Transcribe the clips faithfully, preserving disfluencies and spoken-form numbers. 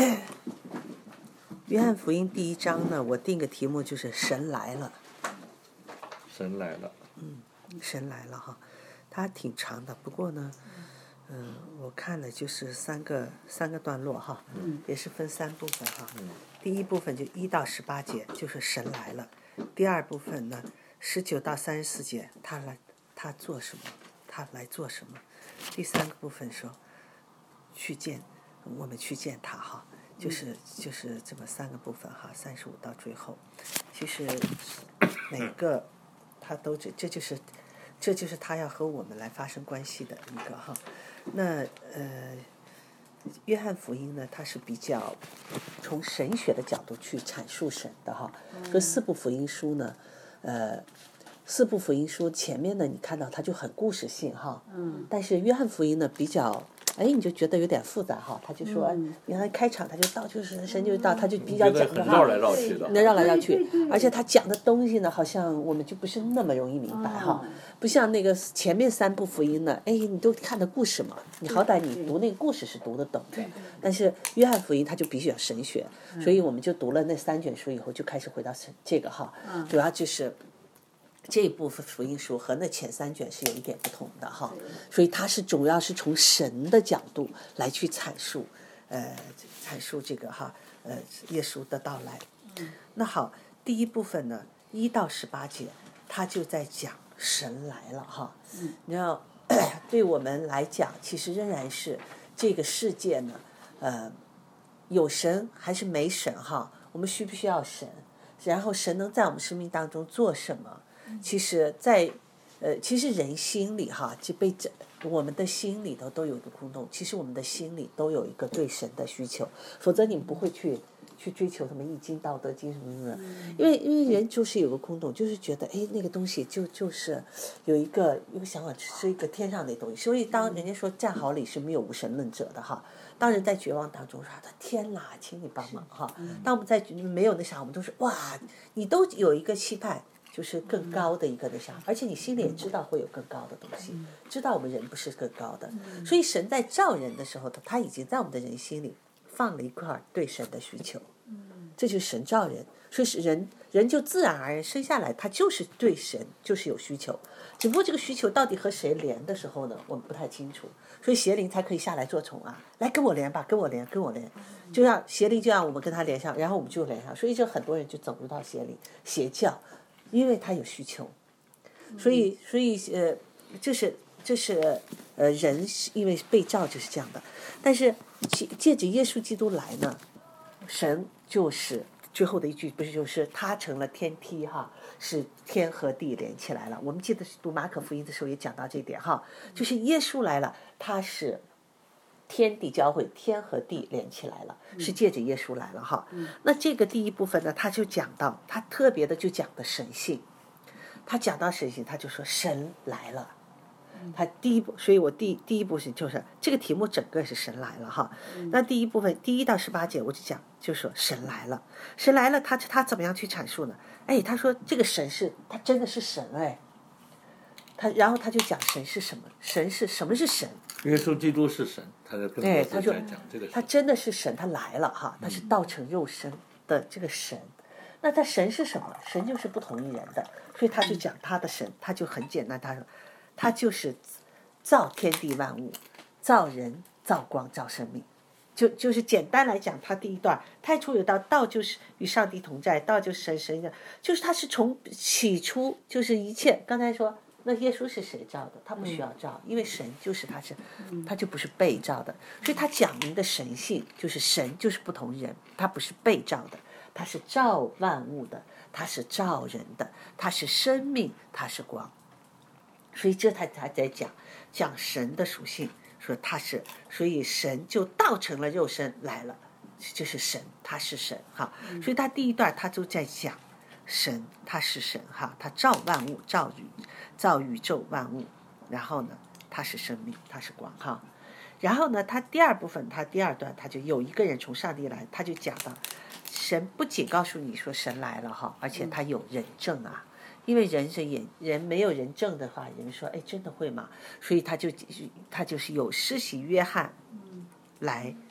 约翰福音第一章呢，我定个题目就是神来了。 神来了。 嗯，神来了哈，它挺长的，不过呢，嗯、呃，我看了就是三个三个段落哈， 嗯， 也是分三部分哈。 嗯， 第一部分就一到十八节，就是神来了；第二部分呢，十九到三十四节，他来他做什么，他来做什么；第三个部分说去见我们去见他哈。就是就是这么三个部分哈，三十五到最后，其实每个他都这这就是这就是他要和我们来发生关系的一个哈。那呃，约翰福音呢，它是比较从神学的角度去阐述神的哈。这四部福音书呢，呃，四部福音书前面呢，你看到它就很故事性哈， 嗯， 但是约翰福音呢比较。哎，你就觉得有点复杂哈，他就说， 嗯、 原来开场他就到，就是神就到，他就比较讲的哈，绕来绕去的， 能绕来绕去，而且他讲的东西呢，好像我们就不是那么容易明白哈，不像那个前面三部福音呢，哎，你都看的故事嘛，你好歹你读那个故事是读得懂的，但是约翰福音他就比较神学，所以我们就读了那三卷书以后，就开始回到这个哈，主要就是。这一部分福音书和那前三卷是有一点不同的哈，所以它是主要是从神的角度来去阐述，呃，阐述这个哈，呃，耶稣的到来。那好，第一部分呢，一到十八节，他就在讲神来了哈。你知道，对我们来讲，其实仍然是这个世界呢，呃，有神还是没神哈？我们需不需要神？然后神能在我们生命当中做什么？其实在，呃，其实人心里哈，就被这我们的心里头都有一个空洞。其实我们的心里都有一个对神的需求，否则你不会去去追求什么易经、道德经什么什么。因为因为人就是有个空洞，就是觉得哎那个东西就就是有一个一个想法是一个天上的东西。所以当人家说站好理是没有无神论者的哈。当人在绝望当中说他天哪，请你帮忙哈。当我们在没有那啥，我们都是哇，你都有一个期盼。就是更高的一个那啥，而且你心里也知道会有更高的东西，知道我们人不是更高的，所以神在造人的时候，他已经在我们的人心里放了一块对神的需求，这就是神造人，所以人人就自然而然生下来，他就是对神就是有需求，只不过这个需求到底和谁连的时候呢，我们不太清楚，所以邪灵才可以下来做宠啊，来跟我连吧，跟我连，跟我连，就让邪灵就让我们跟他连上，然后我们就连上，所以就很多人就走入到邪灵邪教。因为他有需求，所以所以呃，这是这是呃人因为被造就是这样的，但是借着耶稣基督来呢，神就是最后的一句不是就是他成了天梯哈，是天和地连起来了。我们记得读马可福音的时候也讲到这一点哈，就是耶稣来了，他是天地交汇，天和地连起来了，是借着耶稣来了哈。那这个第一部分呢，他就讲到，他特别的就讲的神性，他讲到神性，他就说神来了。他第一步，所以我第第一步是就是这个题目整个是神来了哈。那第一部分第一到十八节我就讲，就说神来了，神来了，他他怎么样去阐述呢？哎，他说这个神是他真的是神哎。他然后他就讲神是什么？神是什么是神？ 耶稣基督是神，他在更多哎，他说讲这个， 他真的是神，他来了哈，他是道成肉身的这个神。嗯、那他神是什么？神就是不同于人的，所以他就讲他的神，他就很简单，他说他就是造天地万物，造人，造光，造生命。就就是简单来讲，他第一段太初有道，道就是与上帝同在，道就是神，神就是他是从起初就是一切。刚才说。那耶稣是谁造的？他不需要造，因为神就是他是，他就不是被造的，所以他讲明的神性就是神就是不同人，他不是被造的，他是造万物的，他是造人的，他是生命，他是光，所以这他才在讲讲神的属性，说他是，所以神就道成了肉身来了，就是神，他是神哈，所以他第一段他就在讲。神他是神哈，他造万物，造宇造宇宙万物，然后呢他是生命，他是光哈，然后呢他第二部分他第二段他就有一个人从上帝来，他就讲到神不仅告诉你说神来了哈，而且他有人证啊，因为人是眼人没有人证的话，人说哎真的会吗？所以他就他就是有施洗约翰来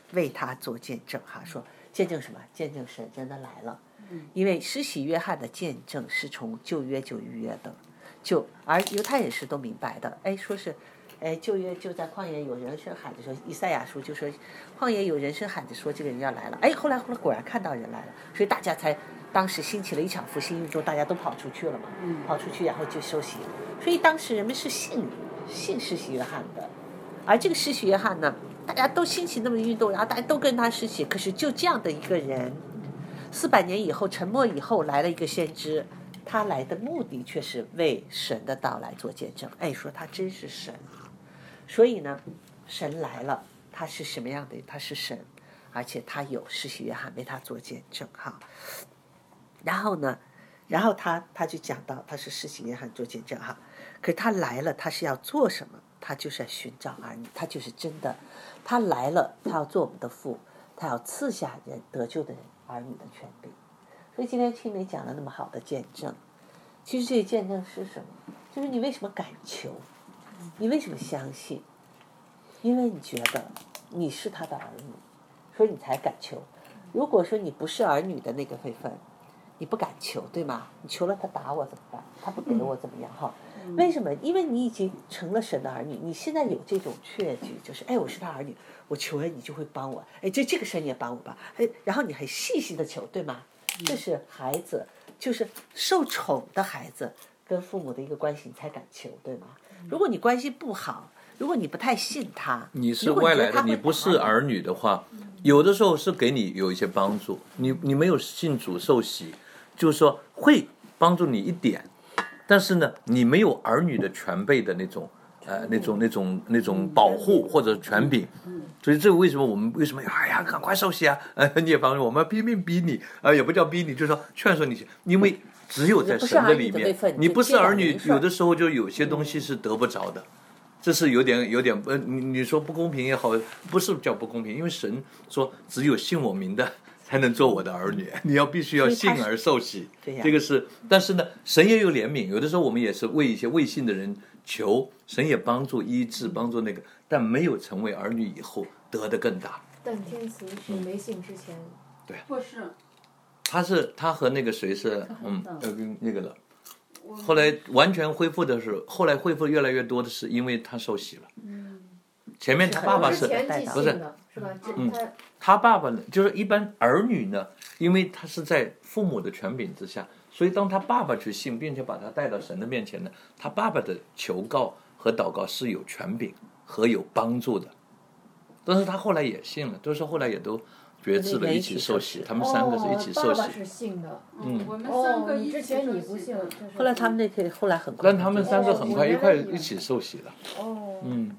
为他做见证哈，说见证什么？见证神真的来了。因为施洗约翰的见证是从旧约就预约的，就而犹太人是都明白的。哎，说是，哎，旧约就在旷野有人声喊着说，以赛亚书就说旷野有人声喊着说这个人要来了。哎，后来后来果然看到人来了，所以大家才当时兴起了一场复兴运动，大家都跑出去了嘛，跑出去然后就受洗。所以当时人们是信信施洗约翰的，而这个施洗约翰呢，大家都兴起那么运动，然后大家都跟他施洗，可是就这样的一个人。四百年以后，沉默以后来了一个先知，他来的目的却是为神的到来做见证。哎，说他真是神，所以呢，神来了，他是什么样的？他是神，而且他有施洗约翰为他做见证哈。然后呢，然后他他就讲到他是施洗约翰做见证哈，可是他来了，他是要做什么？他就是要寻找儿女，他就是真的，他来了，他要做我们的父，他要赐下人得救的人。儿女的权柄，所以今天青梅讲了那么好的见证，其实这些见证是什么？就是你为什么敢求，你为什么相信？因为你觉得你是他的儿女，所以你才敢求。如果说你不是儿女的那个辈分，你不敢求，对吗？你求了他打我怎么办？他不给我怎么样？哈，为什么？因为你已经成了神的儿女，你现在有这种确据，就是哎，我是他儿女。我求了你就会帮我，哎，这这个神也帮我吧，哎，然后你很细心的求，对吗？这是孩子，就是受宠的孩子跟父母的一个关系，你才敢求，对吗？如果你关系不好，如果你不太信他， 你是外来的，你不是儿女的话，有的时候是给你有一些帮助，你你没有信主受洗，就是说会帮助你一点，但是呢，你没有儿女的全备的那种。呃，那种那种那种保护或者权柄，所以这为什么我们为什么哎呀赶快受洗啊？呃，你也帮助我们拼命逼你，啊、呃，也不叫逼你，就是说劝说你去，因为只有在神的里面，你不是儿女，有的时候就有些东西是得不着的，这是有点有点呃，你你说不公平也好，不是叫不公平，因为神说只有信我名的才能做我的儿女，你要必须要信而受洗，这个是，但是呢，神也有怜悯，有的时候我们也是为一些未信的人。求神也帮助医治，帮助那个，但没有成为儿女以后得的更大。 但天慈是没信之前， 嗯、对， 不是， 他是他和那个谁是嗯呃那个了，后来完全恢复的是，后来恢复越来越多的是因为他受洗了。 嗯， 前面他爸爸是不是是吧？ 嗯，他爸爸呢，就是一般儿女呢，因为他是在父母的权柄之下。所以当他爸爸去信，并且把他带到神的面前呢，他爸爸的求告和祷告是有权柄和有帮助的。但是他后来也信了，都是后来也都决志了，一起受洗。他们三个是一起受洗。 哦，爸爸是信的。 嗯，我们三个一起之前你不信， 后来他们那可以，后来很快。 但他们三个很快一块一起受洗了。 哦。 嗯。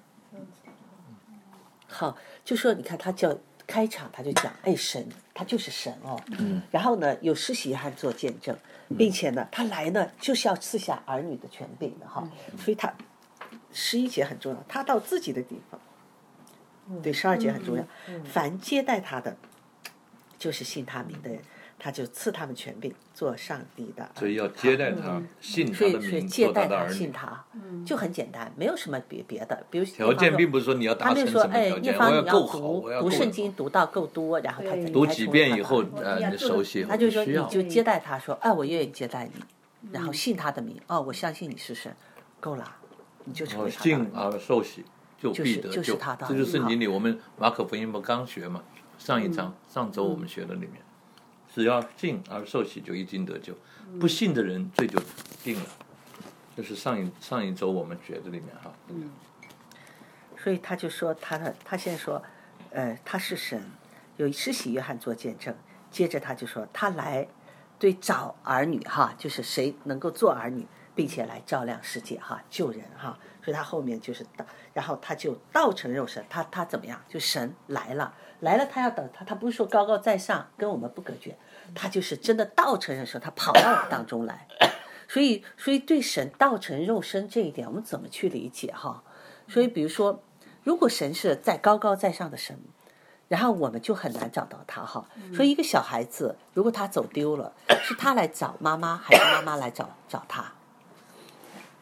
好，就说你看他叫。开场他就讲，哎，神他就是神哦， 嗯， 然后呢有施洗约翰做见证，并且呢他来呢就是要赐下儿女的权柄的哈，所以他十一节很重要，他到自己的地方，对，十二节很重要，凡接待他的，就是信他名的人，他就赐他们权柄做上帝的儿女。 所以要接待他，嗯、信他的名， 所以接待他， 他信他，就很简单，没有什么别别的。比如条件并不是说你要达成什么条件，我要够好，我要读圣经读到够多，然后他才读几遍以后，呃，你熟悉。 他就说你就接待他说，哎，我愿意接待你，然后信他的名，哦，我相信你是神，够了，你就成为他的。 信而受洗，就必得救。 这就是圣经里我们马可福音不刚学嘛，上一章上周我们学的里面。只要信而受洗就一经得救，不信的人罪就定了，这是上一上一周我们学的里面哈。 嗯，所以他就说他的他现在说，呃，他是神，有施洗约翰做见证，接着他就说他来对找儿女哈，就是谁能够做儿女，并且来照亮世界哈，救人哈。所以他后面就是道，然后他就道成肉身，他他怎么样？就神来了，来了他要等他，他不是说高高在上，跟我们不隔绝，他就是真的道成肉身，他跑到我们当中来。所以，所以对神道成肉身这一点，我们怎么去理解哈？所以，比如说，如果神是在高高在上的神，然后我们就很难找到他哈。所以，一个小孩子如果他走丢了，是他来找妈妈，还是妈妈来找找他？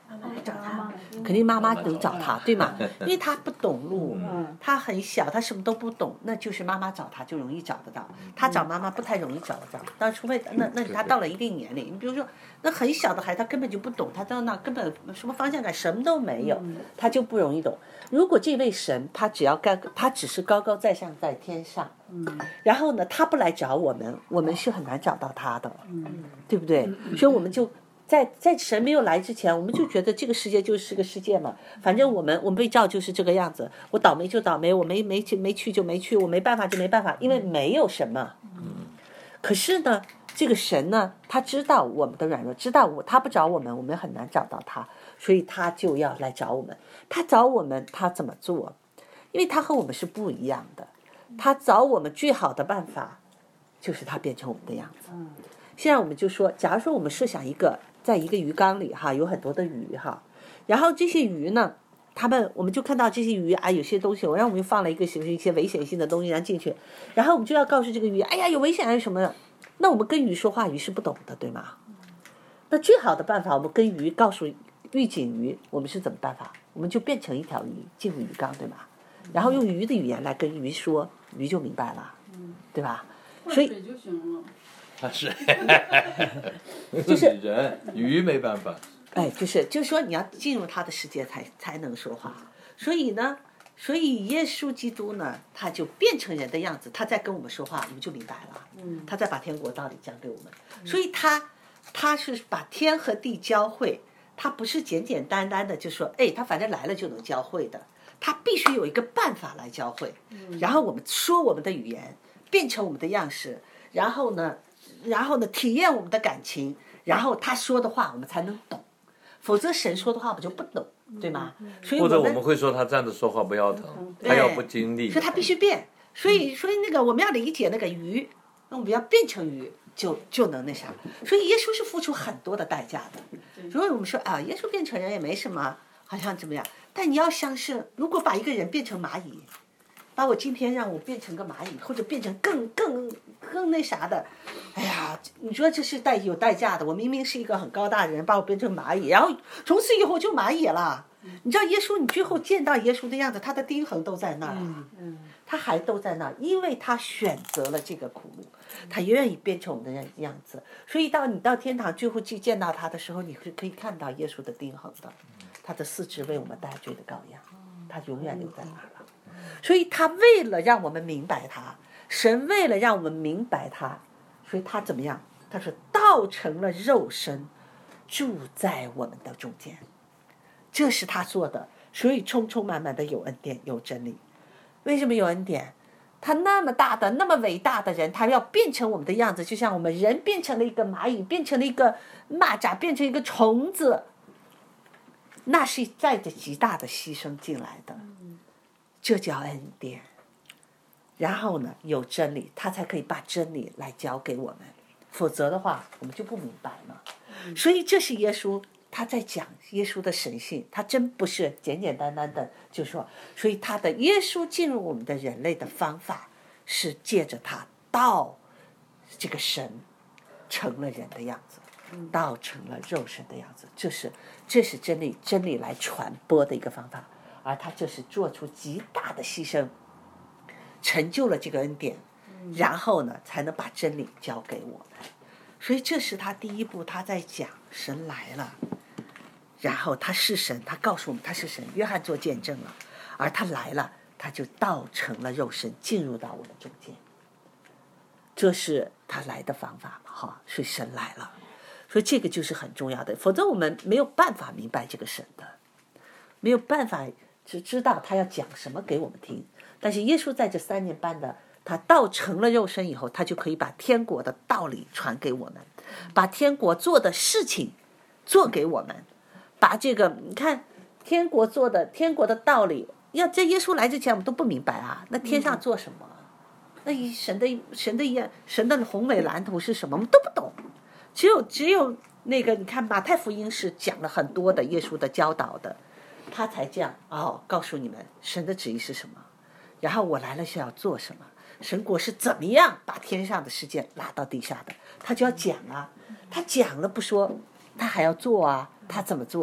找他，肯定妈妈能找他，对吗？因为他不懂路，他很小，他什么都不懂，那就是妈妈找他就容易找得到，他找妈妈不太容易找得到。但除非那那他到了一定年龄，你比如说那很小的孩子，他根本就不懂，他到那根本什么方向感什么都没有，他就不容易懂。如果这位神他只要高，他只是高高在上在天上，然后呢他不来找我们，我们是很难找到他的，对不对？所以我们就。在在神没有来之前，我们就觉得这个世界就是个世界嘛，反正我们我们被造就是这个样子，我倒霉就倒霉，我没没去没去就没去，我没办法就没办法，因为没有什么。可是呢，这个神呢，他知道我们的软弱，知道我他不找我们，我们很难找到他，所以他就要来找我们。他找我们，他怎么做？因为他和我们是不一样的，他找我们最好的办法就是他变成我们的样子。现在我们就说，假如说我们设想一个。在一个鱼缸里哈，有很多的鱼哈，然后这些鱼呢，他们我们就看到这些鱼啊，有些东西，我让我们又放了一个一些危险性的东西然后进去，然后我们就要告诉这个鱼，哎呀，有危险还是什么的，那我们跟鱼说话，鱼是不懂的，对吗？那最好的办法，我们跟鱼告诉预警鱼，我们是怎么办法？我们就变成一条鱼进入鱼缸，对吗？然后用鱼的语言来跟鱼说，鱼就明白了，对吧？所以就行了。 他是， 就是人鱼没办法。 哎，就是就是说你要进入他的世界才才能说话，所以呢，所以耶稣基督呢，他就变成人的样子，他在跟我们说话，我们就明白了。嗯，他在把天国道理讲给我们，所以他他是把天和地交汇，他不是简简单单的就说，哎，他反正来了就能交汇的，他必须有一个办法来交汇，然后我们说我们的语言，变成我们的样式，然后呢。然后呢，体验我们的感情，然后他说的话我们才能懂，否则神说的话我们就不懂，对吗？所以或者我们会说他站着说话不腰疼，他要不经历， 所以他必须变。所以，所以那个我们要理解那个鱼，那我们要变成鱼，就就能那啥。所以耶稣是付出很多的代价的。如果我们说啊，耶稣变成人也没什么，好像怎么样？但你要相信，如果把一个人变成蚂蚁。把我今天让我变成个蚂蚁，或者变成更更更那啥的，哎呀，你说这是代有代价的。我明明是一个很高大的人，把我变成蚂蚁，然后从此以后就蚂蚁了。你知道耶稣，你最后见到耶稣的样子，他的钉痕都在那儿啊，他还都在那儿，因为他选择了这个苦路，他愿意变成我们的样子。所以到你到天堂最后去见到他的时候，你是可以看到耶稣的钉痕的，他的四肢为我们代罪的羔羊，他永远留在那儿了。所以他为了让我们明白他，神为了让我们明白他，所以他怎么样？他说道成了肉身，住在我们的中间，这是他做的。所以充充满满的有恩典有真理。为什么有恩典？他那么大的那么伟大的人，他要变成我们的样子，就像我们人变成了一个蚂蚁，变成了一个蚂蚱，变成一个虫子，那是带着极大的牺牲进来的，这叫恩典。然后呢，有真理，他才可以把真理来教给我们，否则的话我们就不明白嘛。所以这是耶稣他在讲耶稣的神性，他真不是简简单单的就说，所以他的耶稣进入我们的人类的方法是借着他道这个神成了人的样子，道成了肉身的样子，这是这是真理真理来传播的一个方法，而他这是做出极大的牺牲，成就了这个恩典，然后呢才能把真理交给我们。所以这是他第一步，他在讲神来了，然后他是神，他告诉我们他是神，约翰做见证了，而他来了，他就道成了肉身进入到我们中间，这是他来的方法嘛，哈，所以神来了，所以这个就是很重要的，否则我们没有办法明白这个神的，没有办法只知道他要讲什么给我们听。但是耶稣在这三年半的他道成了肉身以后，他就可以把天国的道理传给我们，把天国做的事情做给我们，把这个你看天国做的天国的道理，要在耶稣来之前我们都不明白啊，那天上做什么，那神的神的神的宏伟蓝图是什么，我们都不懂。只有只有那个你看马太福音是讲了很多的耶稣的教导的，他才这样哦告诉你们神的旨意是什么，然后我来了是要做什么，神国是怎么样把天上的世界拉到地下的，他就要讲啊，他讲了不说，他还要做啊，他怎么做？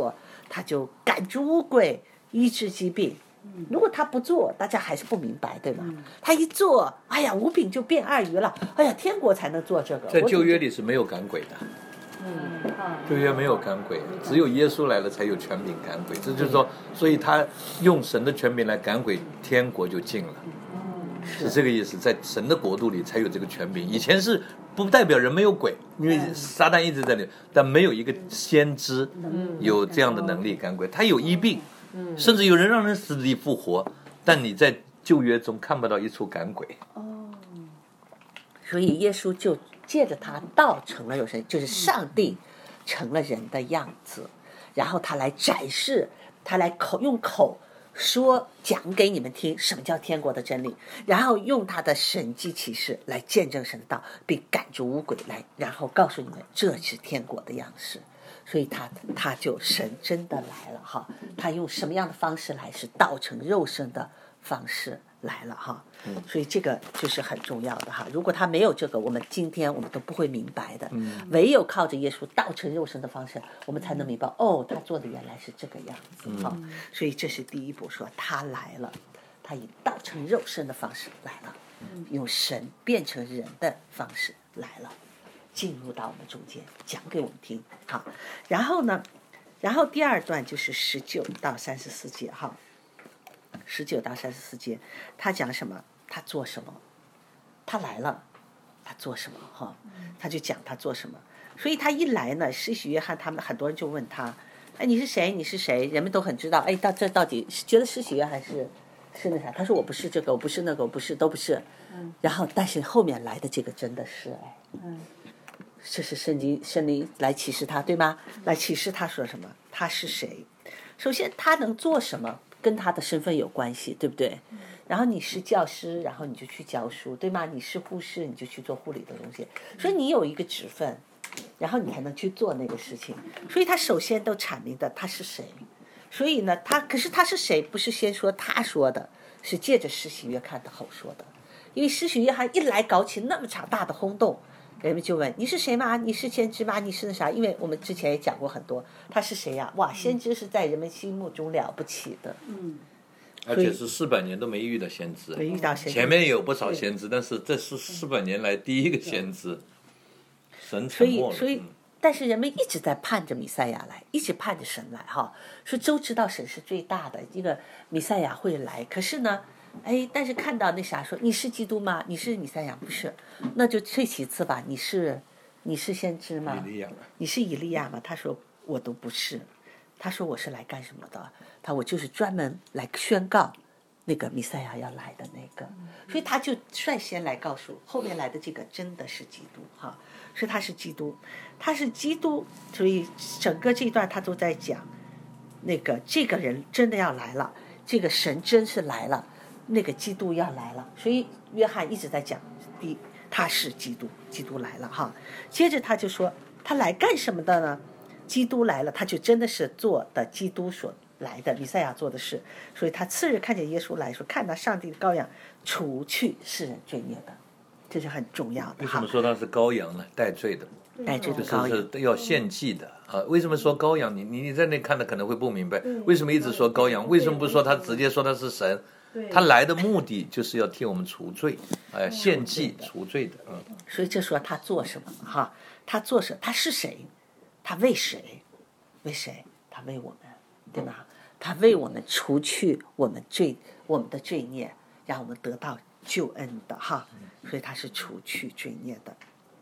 他就赶逐污鬼，医治疾病。如果他不做，大家还是不明白，对吗？他一做，哎呀，五饼就变二鱼了，哎呀，天国才能做这个。 在旧约里是没有赶鬼的， 嗯啊， 旧约没有赶鬼，只有耶稣来了才有权柄赶鬼。这就是说，所以他用神的权柄来赶鬼，天国就近了，是这个意思。在神的国度里才有这个权柄。以前是不代表人没有鬼，因为撒旦一直在那里，但没有一个先知有这样的能力赶鬼。他有医病。甚至有人让人死里复活，但你在旧约中看不到一处赶鬼。 哦，所以耶稣就借着他道成了肉身，就是上帝成了人的样子，然后他来展示，他来口用口说讲给你们听什么叫天国的真理，然后用他的神迹奇事来见证神的道，并赶逐污鬼来，然后告诉你们这是天国的样式。所以他他就神真的来了哈，他用什么样的方式来？是道成肉身的方式来了哈。所以这个就是很重要的哈。如果他没有这个，我们今天我们都不会明白的。唯有靠着耶稣道成肉身的方式，我们才能明白哦，他做的原来是这个样子哈。所以这是第一步，说他来了，他以道成肉身的方式来了，用神变成人的方式来了。进入到我们中间，讲给我们听，好，然后呢，然后第二段就是十九到三十四节，哈，十九到三十四节，他讲什么？他做什么？他来了，他做什么？哈，他就讲他做什么。所以他一来呢，施洗约翰他们很多人就问他，哎，你是谁？你是谁？人们都很知道，哎，到这到底觉得施洗约翰是是那啥？他说我不是这个，我不是那个，我不是，都不是。然后，但是后面来的这个真的是，哎，嗯。这是圣经圣灵来启示他，对吗？来启示他说什么？他是谁？首先他能做什么跟他的身份有关系，对不对？然后你是教师，然后你就去教书，对吗？你是护士，你就去做护理的东西。所以你有一个职分，然后你才能去做那个事情。所以他首先都阐明的他是谁。所以呢，他可是他是谁？不是先说他说的，是借着施洗约翰的口说的。因为施洗约翰一来搞起那么场大的轰动。人们就问你是谁吗？你是先知吗？你是那啥？因为我们之前也讲过很多，他是谁呀？哇，先知是在人们心目中了不起的， 嗯， 而且是四百年都没遇到先知， 没遇到先知， 前面也有不少先知，但是这是四百年来第一个先知，神沉默了。 所以，所以，但是人们一直在盼着弥赛亚来，一直盼着神来哈。说都知道神是最大的，这个弥赛亚会来，可是呢？哎，但是看到那啥说你是基督吗？你是弥赛亚？不是，那就最其次吧。你是你是先知吗？ 以利亚， 你是以利亚吗？他说我都不是。他说我是来干什么的？他我就是专门来宣告那个弥赛亚要来的那个，所以他就率先来告诉后面来的这个真的是基督哈，所以他是基督，他是基督，所以整个这段他都在讲那个这个人真的要来了，这个神真是来了。那个基督要来了，所以约翰一直在讲，第一他是基督，基督来了哈。接着他就说，他来干什么的呢？基督来了，他就真的是做的基督所来的，弥赛亚做的事。所以他次日看见耶稣来说，看到上帝的羔羊，除去世人罪孽的，这是很重要的。 为什么说他是羔羊呢？带罪的， 带罪的羔羊， 就是要献祭的啊。为什么说羔羊？你你你在那看的可能会不明白，为什么一直说羔羊？为什么不说他直接说他是神？他来的目的就是要替我们除罪，哎，献祭除罪的，嗯。 所以这说他做什么哈？他做什么？他是谁？他为谁？为谁？他为我们，对吗？他为我们除去我们罪，我们的罪孽，让我们得到救恩的哈。所以他是除去罪孽的。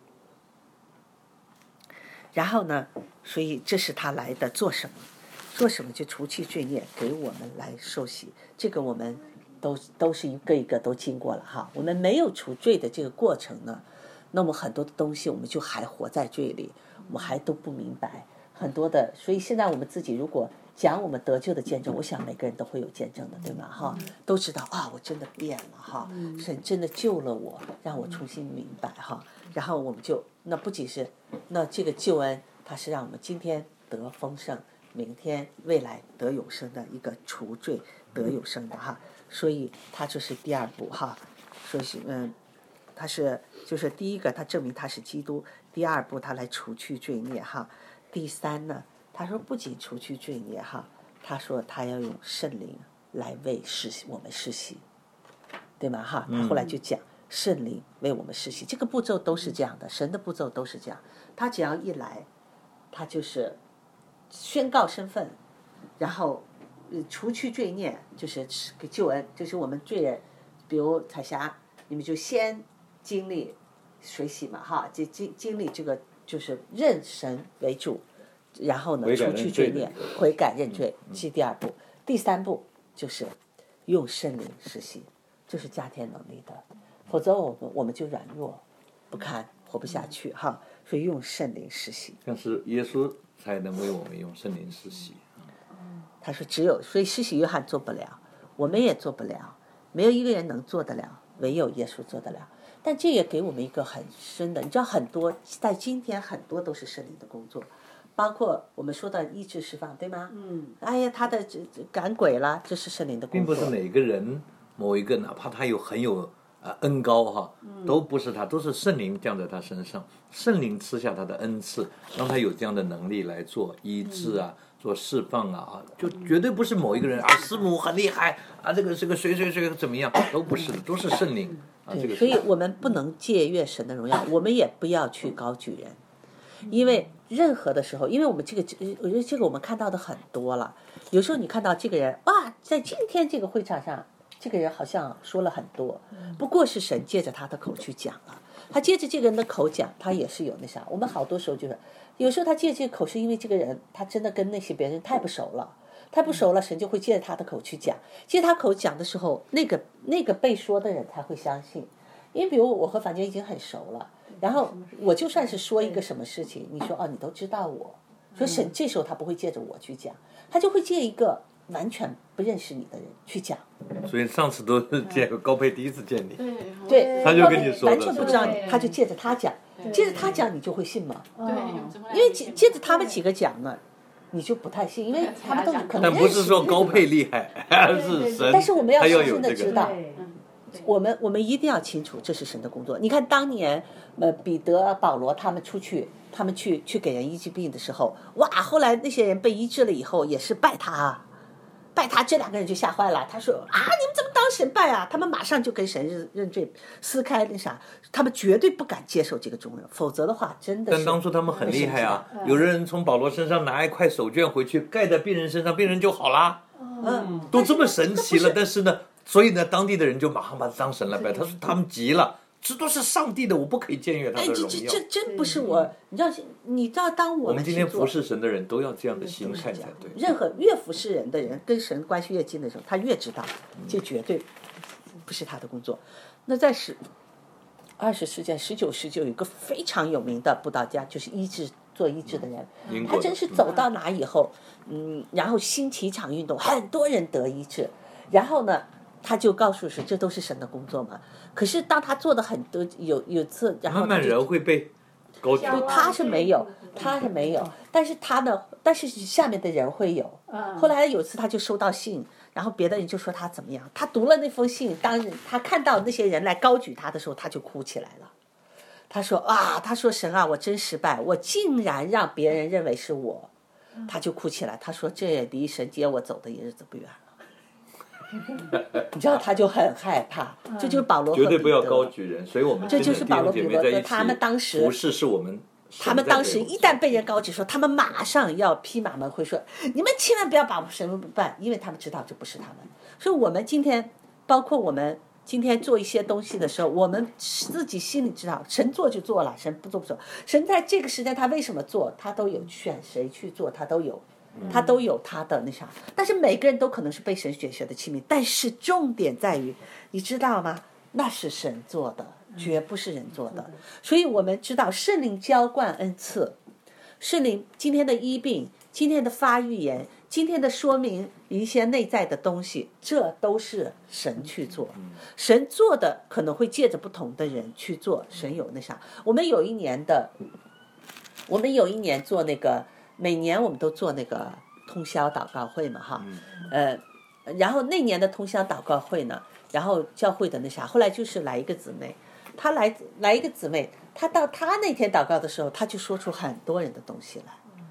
然后呢？所以这是他来的做什么？做什么就除去罪孽，给我们来受洗。这个我们。都都是一个一个都经过了哈，我们没有除罪的这个过程呢，那么很多的东西我们就还活在罪里，我们还都不明白很多的，所以现在我们自己如果讲我们得救的见证，我想每个人都会有见证的，对吗？哈，都知道啊，我真的变了哈，神真的救了我，让我重新明白哈，然后我们就那不仅是那这个救恩，它是让我们今天得丰盛，明天未来得永生的一个除罪得永生的哈。所以他就是第二步哈，说是嗯，他是就是第一个他证明他是基督，第二步他来除去罪孽哈，第三呢他说不仅除去罪孽哈，他说他要用圣灵来为施我们施洗，对吗哈？他后来就讲圣灵为我们施洗，这个步骤都是这样的，神的步骤都是这样。他只要一来，他就是宣告身份，然后除去罪孽，就是给救恩，就是我们罪人，比如彩霞，你们就先经历水洗嘛哈，经经经历这个就是认神为主，然后呢除去罪孽，悔改认罪，是第二步。第三步就是用圣灵施洗，就是加添能力的，否则我们我们就软弱不堪，活不下去哈。所以用圣灵施洗， 但是耶稣才能为我们用圣灵施洗。 他说只有，所以施洗约翰做不了，我们也做不了，没有一个人能做得了，唯有耶稣做得了。但这也给我们一个很深的，你知道很多在今天很多都是圣灵的工作，包括我们说的医治释放，对吗？嗯。哎呀，他的这这赶鬼啦，这是圣灵的工作。 并不是哪个人某一个，哪怕他有很有呃恩高哈，都不是他，都是圣灵降在他身上，圣灵赐下他的恩赐，让他有这样的能力来做医治啊。做释放啊，就绝对不是某一个人啊，师母很厉害啊，这个这个谁谁谁怎么样，都不是的，都是圣灵啊。这个， 所以我们不能借阅神的荣耀，我们也不要去高举人，因为任何的时候，因为我们这个，我觉得这个我们看到的很多了。有时候你看到这个人，哇，在今天这个会场上，这个人好像说了很多，不过是神借着他的口去讲了。他借着这个人的口讲，他也是有那啥。我们好多时候就是，有时候他借这个口是因为这个人他真的跟那些别人太不熟了，太不熟了，神就会借着他的口去讲。借他口讲的时候，那个那个被说的人才会相信。因为比如我和樊娟已经很熟了，然后我就算是说一个什么事情，你说哦，你都知道我，所以神这时候他不会借着我去讲，他就会借一个完全不认识你的人去讲。 所以上次都是见高佩第一次见你， 对， 他就跟你说完全不知道你，他就借着他讲，借着他讲你就会信吗？ 对， 因为接接着他们几个讲呢，你就不太信，因为他们都可能认识。 但不是说高佩厉害，是神， 但是我们要深深的这个知道，我们我们一定要清楚这是神的工作。你看当年呃彼得、保罗他们出去，他们去去给人医治病的时候，哇，后来那些人被医治了以后也是拜他啊。拜他，这两个人就吓坏了。他说啊，你们怎么当神拜啊？他们马上就跟神认认罪，撕开那啥，他们绝对不敢接受这个重任，否则的话真的是。 但当初他们很厉害啊，有的人从保罗身上拿一块手绢回去盖在病人身上，病人就好啦。 嗯， 都这么神奇了，但是呢，所以呢，当地的人就马上把他当神来拜。他说他们急了。这都是上帝的，我不可以僭越他的荣耀。 哎，这这这真不是我，你知道，你知道，当我们我们今天服侍神的人都要这样的心态才对。 任何越服侍人的人，跟神关系越近的时候，他越知道，这绝对不是他的工作。那在十二十世纪、十九世纪有一个非常有名的布道家，就是医治做医治的人，他真是走到哪以后，嗯，然后兴起一场运动，很多人得医治，然后呢。他就告诉是这都是神的工作嘛。可是当他做的很多有有次，然后慢慢人会被高举。 他是没有，他是没有，但是他呢，但是下面的人会有。后来有次他就收到信，然后别的人就说他怎么样，他读了那封信，当他看到那些人来高举他的时候，他就哭起来了。他说啊，他说神啊，我真失败，我竟然让别人认为是我，他就哭起来。他说这也离神接我走的日子不远了。你知道他就很害怕，这就是保罗和彼得。 绝对不要高举人，所以我们这就是保罗彼得他们当时服侍是我们。 他们当时一旦被人高举说，他们马上要披马门会说，你们千万不要把神办，因为他们知道这不是他们。所以我们今天，包括我们今天做一些东西的时候，我们自己心里知道，神做就做了，神不做不做。神在这个时间他为什么做，他都有选谁去做，他都有。他都有他的那啥，但是每个人都可能是被神选择的器皿，但是重点在于，你知道吗？那是神做的，绝不是人做的。所以我们知道圣灵浇灌恩赐，圣灵今天的医病，今天的发预言，今天的说明一些内在的东西，这都是神去做。神做的可能会借着不同的人去做，神有那啥。我们有一年的，我们有一年做那个。每年我们都做那个通宵祷告会嘛，哈，呃，然后那年的通宵祷告会呢，然后教会的那啥，后来就是来一个姊妹，她来来一个姊妹，她到她那天祷告的时候，她就说出很多人的东西来，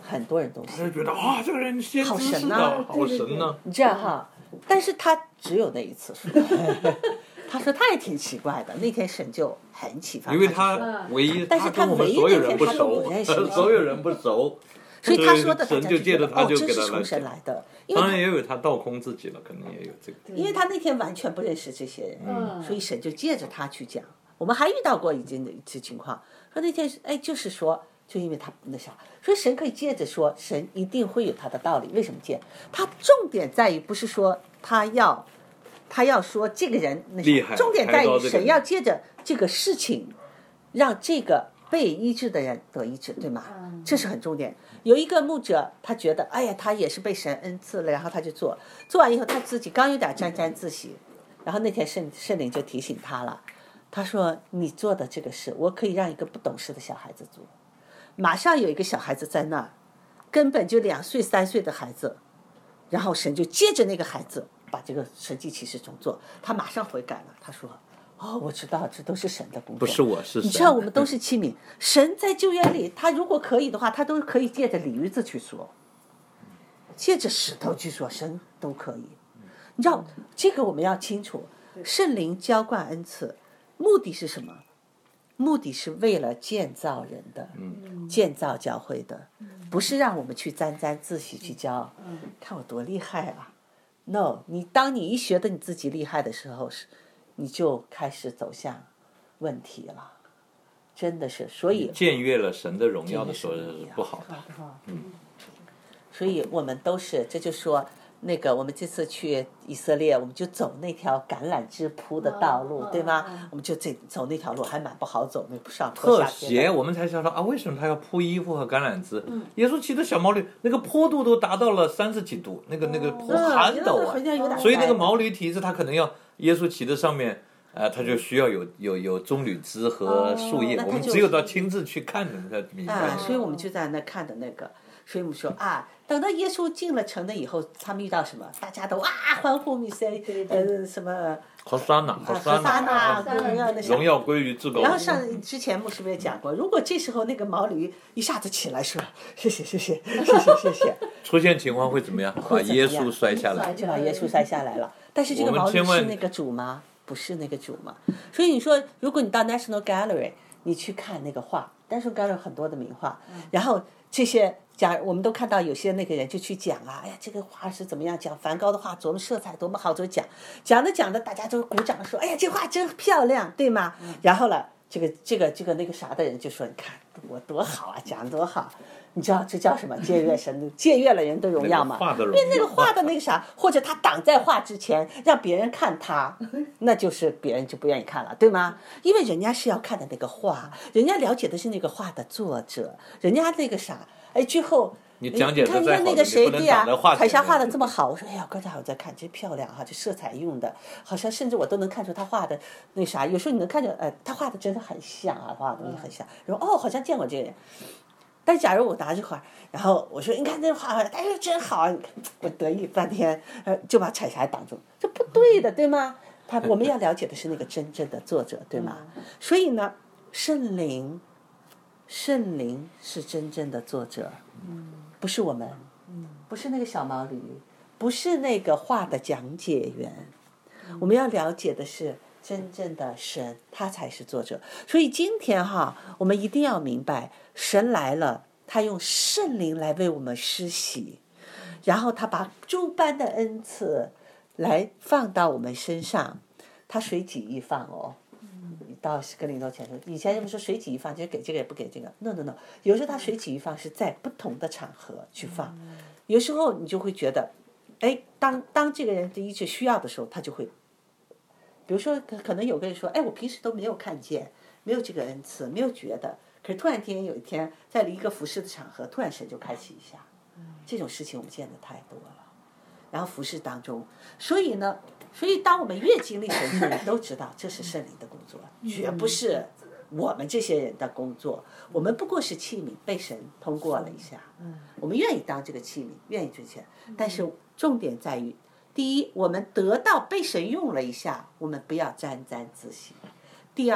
很多人都他信， 就觉得啊，这个人先知好似的， 神呐好神呐。 你知道哈？但是他只有那一次说，他说他也挺奇怪的，那天神就很启发， 因为就说他唯一， 但是他跟我们唯一所有人不那天他都熟不认识， 所有人不熟， 所以他说的大神家就借着他哦， 就这是从给他来讲。 神来的，因为当然他也有他倒空自己了，可能也有这个。 因为他那天完全不认识这些人， 嗯所以神就借着他去讲。我们还遇到过一件一次情况，说那天哎，就是说，就因为他那啥，所以神可以借着说，神一定会有他的道理。为什么借？他重点在于不是说他要，他要说这个人那厉害重点在于抬高这个人神要借着这个事情，让这个被医治的人得医治，对吗？ 嗯这是很重点。有一个牧者，他觉得，哎呀，他也是被神恩赐了，然后他就做，做完以后他自己刚有点沾沾自喜，然后那天圣圣灵就提醒他了，他说：“你做的这个事，我可以让一个不懂事的小孩子做。”马上有一个小孩子在那儿，根本就两岁三岁的孩子，然后神就接着那个孩子把这个神迹奇事中做，他马上悔改了，他说：“哦，我知道这都是神的工作， 不是我是神。” 你知道我们都是器皿，神在旧约里，他如果可以的话，他都可以借着鲤鱼子去说，借着石头去说，神都可以。你知道这个我们要清楚，圣灵浇灌恩赐，目的是什么？目的是为了建造人的，建造教会的，不是让我们去沾沾自喜去骄傲，看我多厉害啊 ！No， 你当你一觉得你自己厉害的时候，是你就开始走向问题了，真的是。所以僭越了神的荣耀的时候是不好的。 嗯，所以我们都是，这就说。那个，我们这次去以色列，我们就走那条橄榄枝铺的道路， 嗯对吗？ 嗯我们就这走那条路还蛮不好走，那不上特下斜，我们才想到啊，为什么他要铺衣服和橄榄枝？耶稣骑的小毛驴，那个坡度都达到了三十几度，那个那个坡嗯寒陡好像有点啊，所以那个毛驴蹄子他可能要耶稣骑的上面。呃，他就需要有有有棕榈枝和树叶， 哦我们只有到亲自去看的才明白。 啊，所以我们就在那看的那个，所以我们说啊，等到耶稣进了城了以后，他们遇到什么，大家都啊欢呼米塞，呃什么好沙呐，好沙何沙呐， 那荣耀那些荣耀归于至高。 然后上之前牧师不是也讲过，如果这时候那个毛驴一下子起来说谢谢谢谢谢谢谢谢， 出现情况会怎么样？把耶稣摔下来。 就把耶稣摔下来了。但是这个毛驴是那个主吗？不是那个主嘛。所以你说，如果你到 National Gallery， 你去看那个画 ，National Gallery 很多的名画，然后这些讲，我们都看到有些那个人就去讲啊，哎呀，这个画是怎么样？讲梵高的画多么色彩多么好，就讲讲着讲着，大家都鼓掌说，哎呀，这画真漂亮，对吗？然后了，这个这个这个那个啥的人就说，你看我多好啊，讲得多好。你知道这叫什么？借阅神，借阅了人的荣耀嘛？因为那个画的那个啥，或者他挡在画之前，让别人看他，那就是别人就不愿意看了，对吗？因为人家是要看的那个画，人家了解的是那个画的作者，人家那个啥，哎，最后你讲解看的再好， 那个谁对呀、 啊， 彩霞画的这么好，我说哎呀，刚才我在看，真漂亮哈、啊，这色彩用的，好像甚至我都能看出他画的那啥，有时候你能看见，哎，他画的真的很像啊，画的东西很像，然后哦，好像见过这个人。但是假如我拿着画，然后我说你看这画，哎呦真好，我得意半天，呃，就把彩霞挡住，这不对的，对吗？他我们要了解的是那个真正的作者，对吗？所以呢，圣灵，圣灵是真正的作者，不是我们，不是那个小毛驴，不是那个画的讲解员，我们要了解的是真正的神，他才是作者。所以今天哈，我们一定要明白，神来了，他用圣灵来为我们施洗，然后他把诸般的恩赐来放到我们身上，他随己意放哦。到哥林多前书，以前人们说随己一放，就是给这个也不给这个。No No No， 有时候他随己一放是在不同的场合去放，有时候你就会觉得，哎，当当这个人的医治需要的时候，他就会。比如说，可能有个人说，哎，我平时都没有看见，没有这个恩赐，没有觉得，可是突然间有一天，在一个服侍的场合，突然神就开启一下，这种事情我们见的太多了。然后服侍当中，所以呢，所以当我们越经历神迹，你都知道这是圣灵的工作，绝不是我们这些人的工作。我们不过是器皿，被神通过了一下，我们愿意当这个器皿，愿意这些，但是重点在于。第一，我们得到被神用了一下，我们不要沾沾自喜。第二，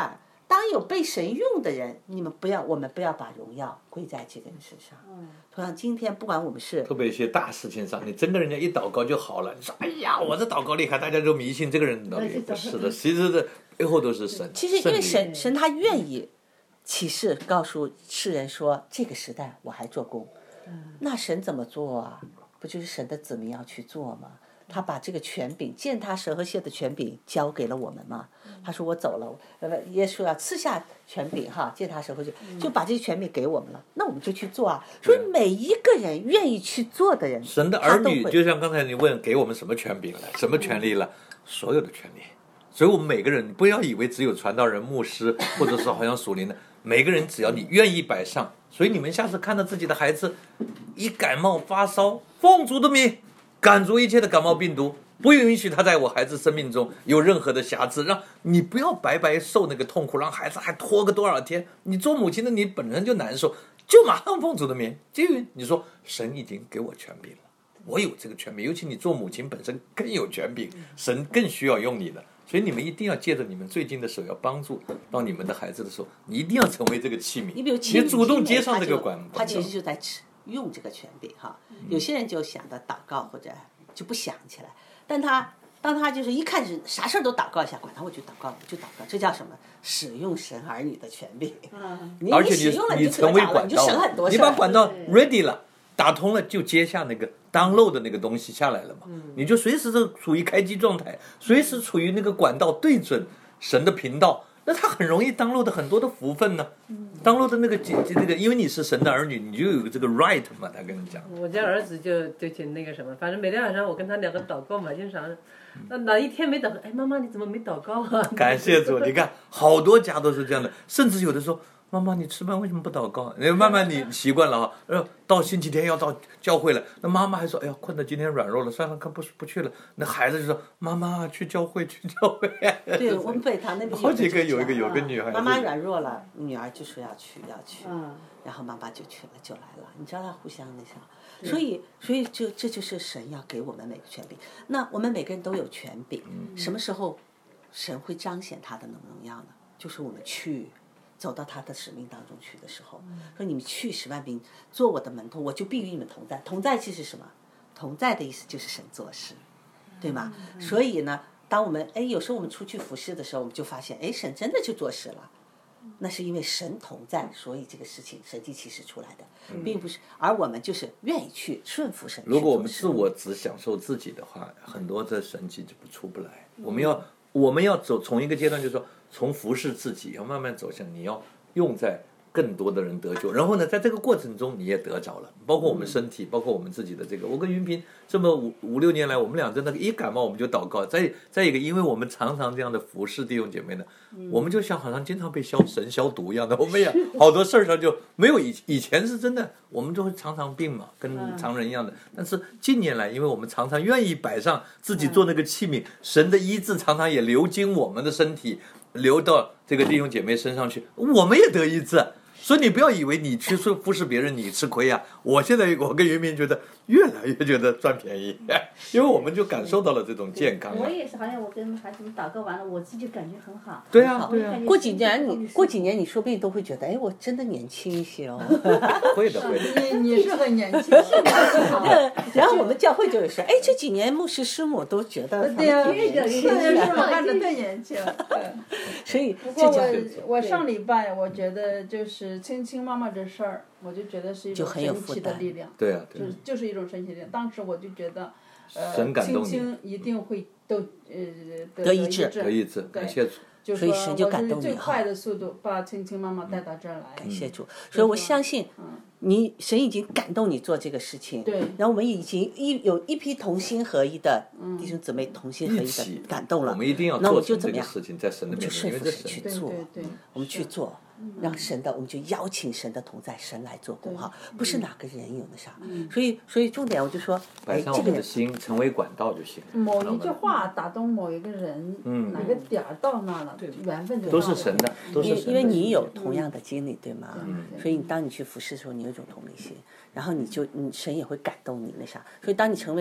当有被神用的人，你们不要，我们不要把荣耀归在这个人身上。同样，今天不管我们是特别一些大事情上，你真跟人家一祷告就好了。你说，哎呀，我这祷告厉害，大家都迷信这个人祷告。不是的，其实这背后都是神。 其实因为神，神他愿意启示告诉世人说，这个时代我还做工。那神怎么做啊？不就是神的子民要去做吗？他把这个权柄，践踏蛇和蝎的权柄交给了我们嘛。他说我走了，呃，耶稣要赐下权柄哈，践踏蛇和蝎，就把这个权柄给我们了，那我们就去做啊。所以每一个人愿意去做的人， 神的儿女就像刚才你问给我们什么权柄了，什么权利了，所有的权利。所以我们每个人不要以为只有传道人、牧师，或者是好像属灵的，每个人只要你愿意摆上。所以你们下次看到自己的孩子一感冒发烧，奉主的名赶逐一切的感冒病毒，不允许他在我孩子生命中有任何的瑕疵，让你不要白白受那个痛苦，让孩子还拖个多少天。你做母亲的你本身就难受，就马上奉主的名。至于你说神已经给我权柄了，我有这个权柄，尤其你做母亲本身更有权柄，神更需要用你的。所以你们一定要借着你们最近的手要帮助到你们的孩子的时候，你一定要成为这个器皿， 你比如你主动接上这个管， 他其实就在用这个权柄哈。有些人就想着祷告或者就不想起来，但他当他就是一看是啥事儿都祷告一下，管他我就祷告我就祷告，这叫什么？使用神儿女的权柄。嗯，你而且使用了你就得着了，你就省很多事。 你把管道 ready 了。打通了就接下那个 download 的那个东西下来了嘛，嗯、你就随时是处于开机状态，随时处于那个管道对准神的频道，那他很容易 download 很多的福分呢。嗯、download 那个那个，因为你是神的儿女，你就有这个 right 嘛，他跟你讲。 我家儿子就就挺那个什么，反正每天晚上我跟他两个祷告嘛，经常那哪一天没祷告，哎，妈妈你怎么没祷告啊？ 感谢主，你看好多家都是这样的，甚至有的时候。妈妈，你吃饭为什么不祷告？慢慢你习惯了啊，呃，到星期天要到教会了，那妈妈还说，哎呀，困得今天软弱了，算了，看不不去了。那孩子就说，妈妈去教会，去教会。 对，我们北堂那边好几个有一个有个女孩， 妈妈软弱了，女儿就说要去要去，嗯，然后妈妈就去了，就来了。你知道他互相那啥，所以所以这这就是神要给我们每个权柄。那我们每个人都有权柄，嗯、什么时候神会彰显他的荣耀呢？就是我们去。走到他的使命当中去的时候，说你们去十万兵做我的门徒，我就必与你们同在。同在即是什么？同在的意思就是神做事，对吗？所以呢，当我们哎有时候我们出去服侍的时候，我们就发现哎神真的就做事了，那是因为神同在，所以这个事情神迹奇事出来的，并不是，而我们就是愿意去顺服神。 如果我们自我只享受自己的话，很多的神迹就不出不来。我们要我们要走从一个阶段，就是说。从服侍自己要慢慢走向，你要用在更多的人得救，然后呢，在这个过程中你也得着了，包括我们身体，包括我们自己的这个。我跟云平这么五五六年来，我们俩真的，一感冒我们就祷告。再再一个，因为我们常常这样的服侍弟兄姐妹呢，我们就像好像经常被消神消毒一样的，我们也好多事儿上就没有以以前是真的，我们就会常常病嘛，跟常人一样的。但是近年来，因为我们常常愿意摆上自己做那个器皿，神的医治常常也流经我们的身体。流到这个弟兄姐妹身上去，我们也得医治。所以你不要以为你去服侍别人你吃亏呀、啊。我现在我跟云明觉得越来越觉得赚便宜，因为我们就感受到了这种健康、啊。 我也是，好像我跟孩子们祷告完了，我自己感觉很好。 对啊，对啊。 过几年你过几年你说不定都会觉得，哎，我真的年轻一些哦。 会的，会的。 你你是很年轻。 然后我们教会就有说，哎，这几年牧师师母都觉得对呀， 对呀，是我看着更年轻。 所以不过我我上礼拜我觉得就是亲亲妈妈这事儿，我就觉得是一种神奇的力量。 对啊， 就是就是一种神奇力量。当时我就觉得，呃，亲神感动你亲一定会都呃得医治， 得医治，感谢主。 就说我是最快的速度把亲亲妈妈带到这儿来。 感谢主，所以我相信，你神已经感动你做这个事情。 对。 然后我们已经一有一批同心合一的弟兄姊妹同心合一的感动了。 我们一定要做成这个事情，在神的面前，因为这神去做， 对对， 我们去做。让神的，我们就邀请神的同在，神来做工哈，不是哪个人有的啥，所以所以重点我就说， 摆上我们的心，成为管道就行。 某一句话打动某一个人， 嗯， 哪个点儿到那了，缘分就都是神的，都是神的。 因为你有同样的经历，对吗？所以你当你去服侍的时候，你有一种同理心，然后你就你神也会感动你那啥，所以当你成为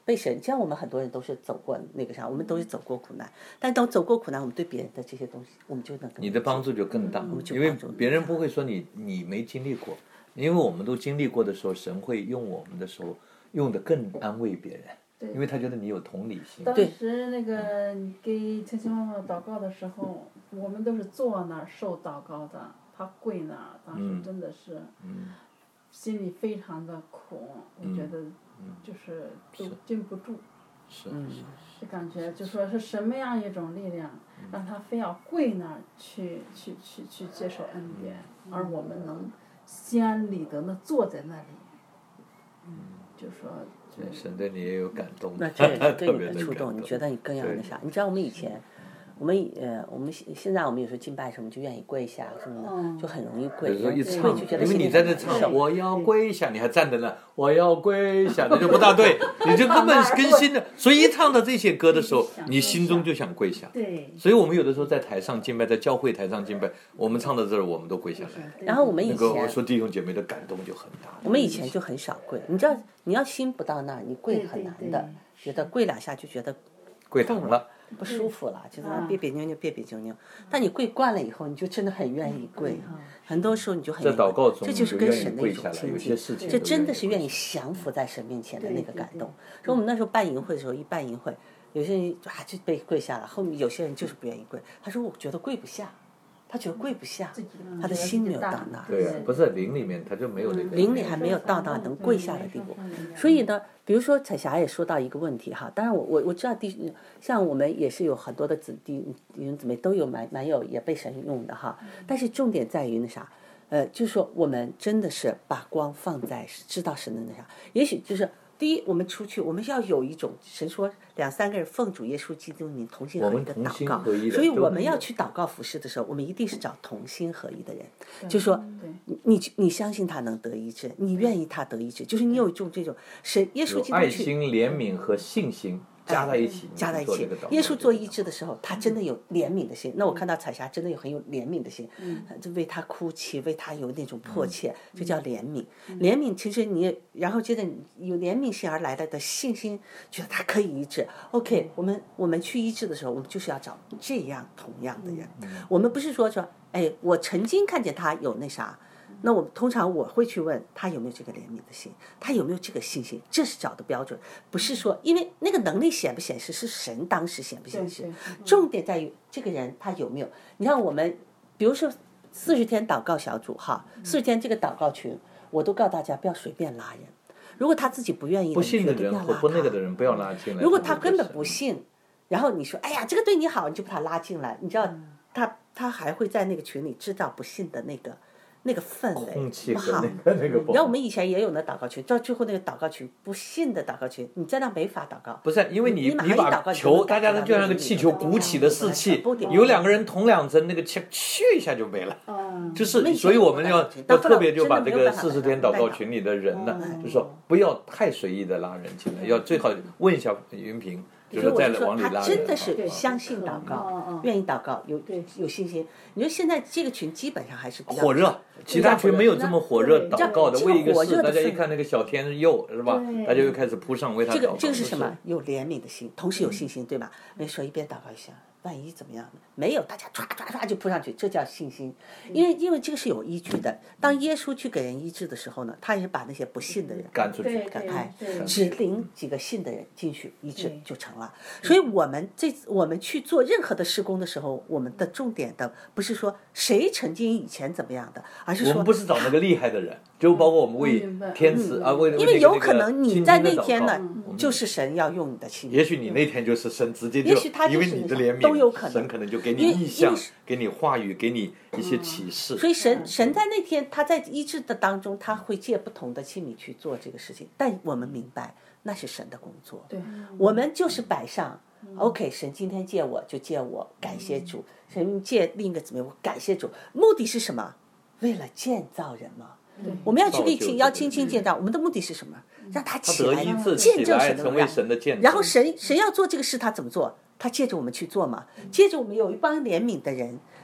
被神，像我们很多人都是走过那个啥，我们都是走过苦难，但等走过苦难，我们对别人的这些东西，我们就能你的帮助就更大， 嗯、 因为别人不会说你你没经历过，因为我们都经历过的时候，神会用我们的时候用的更安慰别人，因为他觉得你有同理心。 当时那个你给晨曦妈妈祷告的时候，我们都是坐那儿受祷告的，她跪那儿，当时真的是。 嗯心里非常的苦，我觉得就是都禁不住， 是是感觉就说是什么样一种力量，让他非要跪那儿去去去去接受恩典，而我们能心安理得的坐在那里，就说。 神对你也有感动， 那这也是对你的触动，你觉得你更要那啥？你知道我们以前。我们呃，我们现在我们有时候敬拜什么就愿意跪下什么的，就很容易跪。 一唱， 跪就觉得因为你在这唱，我要跪下，你还站在那，我要跪下，那就不大对，你就根本跟心的。所以一唱到这些歌的时候，你心中就想跪下。 对。 所以我们有的时候在台上敬拜，在教会台上敬拜，我们唱到这儿，我们都跪下来。 然后我们以前， 那个我说弟兄姐妹的感动就很大。 我们以前就很少跪，你知道，你要心不到那儿，你跪很难的，觉得跪两下就觉得跪疼了。 不舒服了，就是别别扭扭，别别扭扭。但你跪惯了以后，你就真的很愿意跪。很多时候你就很在祷告中， 这就是跟神的一种亲近，这真的是愿意降服在神面前的那个感动。所以我们那时候办营会的时候，一办营会，有些人啊就被跪下了，后面有些人就是不愿意跪。他说我觉得跪不下。他觉得跪不下，他的心没有到那儿。 对呀、啊，不是灵里面他就没有那个。 灵里还没有到那能跪下的地步，所以呢，比如说彩霞也说到一个问题哈，当然我我我知道弟像我们也是有很多的子弟弟兄姊妹都有蛮蛮有也被神用的哈，但是重点在于那啥，呃，就是说我们真的是把光放在知道神的那啥，也许就是。第一，我们出去，我们要有一种神说两三个人奉主耶稣基督名同心合一的祷告，所以我们要去祷告服事的时候，我们一定是找同心合一的人，就是说你你相信他能得医治，你愿意他得医治，就是你有一种这种神耶稣基督去爱心、怜悯和信心。加在一起， 加在一起。耶稣做医治的时候，他真的有怜悯的心。那我看到彩霞真的有很有怜悯的心，就为他哭泣，为他有那种迫切，就叫怜悯。怜悯其实你，然后接着有怜悯心而来的的信心，觉得他可以医治。OK， 我们我们去医治的时候，我们就是要找这样同样的人。我们不是说说，哎，我曾经看见他有那啥。那我通常我会去问他有没有这个怜悯的心，他有没有这个信心，这是找的标准，不是说因为那个能力显不显示是神当时显不显示，重点在于这个人他有没有。你看我们比如说四十天祷告小组哈，四十天这个祷告群，我都告诉大家不要随便拉人，如果他自己不愿意的， 不信的人和不那个的人不要拉进来。 如果他根本不信，然后你说哎呀这个对你好，你就把他拉进来，你知道他他还会在那个群里制造不信的那个。那个氛围不好，然后我们以前也有那祷告群，到最后那个祷告群不信的祷告群，你在那没法祷告。 不是，因为你你把球，大家就像那个气球鼓起的士气，有两个人同两针，那个气去一下就没了。就是，所以我们要要特别就把这个四十天祷告群里的人呢，就说不要太随意的拉人进来，要最好问一下云平。就是在往里拉人， 他真的是相信祷告，愿意祷告，有有信心。你说现在这个群基本上还是比较火热，其他群没有这么火热祷告的，为一个事，大家一看那个小天佑是吧？大家又开始扑上为他祷告。 这个这个是什么？有怜悯的心，同时有信心，对吧？没说一边祷告一下，万一怎么样？没有，大家唰唰唰就扑上去，这叫信心。因为因为这个是有依据的。当耶稣去给人医治的时候呢，他也把那些不信的人赶出去， 赶开，只领几个信的人进去医治就成了。所以我们这我们去做任何的施工的时候，我们的重点的不是说谁曾经以前怎么样的，而是说我们不是找那个厉害的人，就包括我们为天使啊，为因为有可能你在那天呢，就是神要用你的器皿。 也许你那天就是神直接就， 也许他因为你的怜悯， 都有可能， 神可能就给你意象，给你话语，给你一些启示。 所以神神在那天他在医治的当中，他会借不同的器皿去做这个事情，但我们明白那是神的工作。 对， 我们就是摆上。OK， 神今天借我就借我，感谢主。神借另一个姊妹，我感谢主。目的是什么？为了建造人嘛。我们要去立亲，要亲亲建造。我们的目的是什么？让他起来，见证神的荣耀。然后神神要做这个事，他怎么做？他借着我们去做嘛。借着我们有一帮怜悯的人，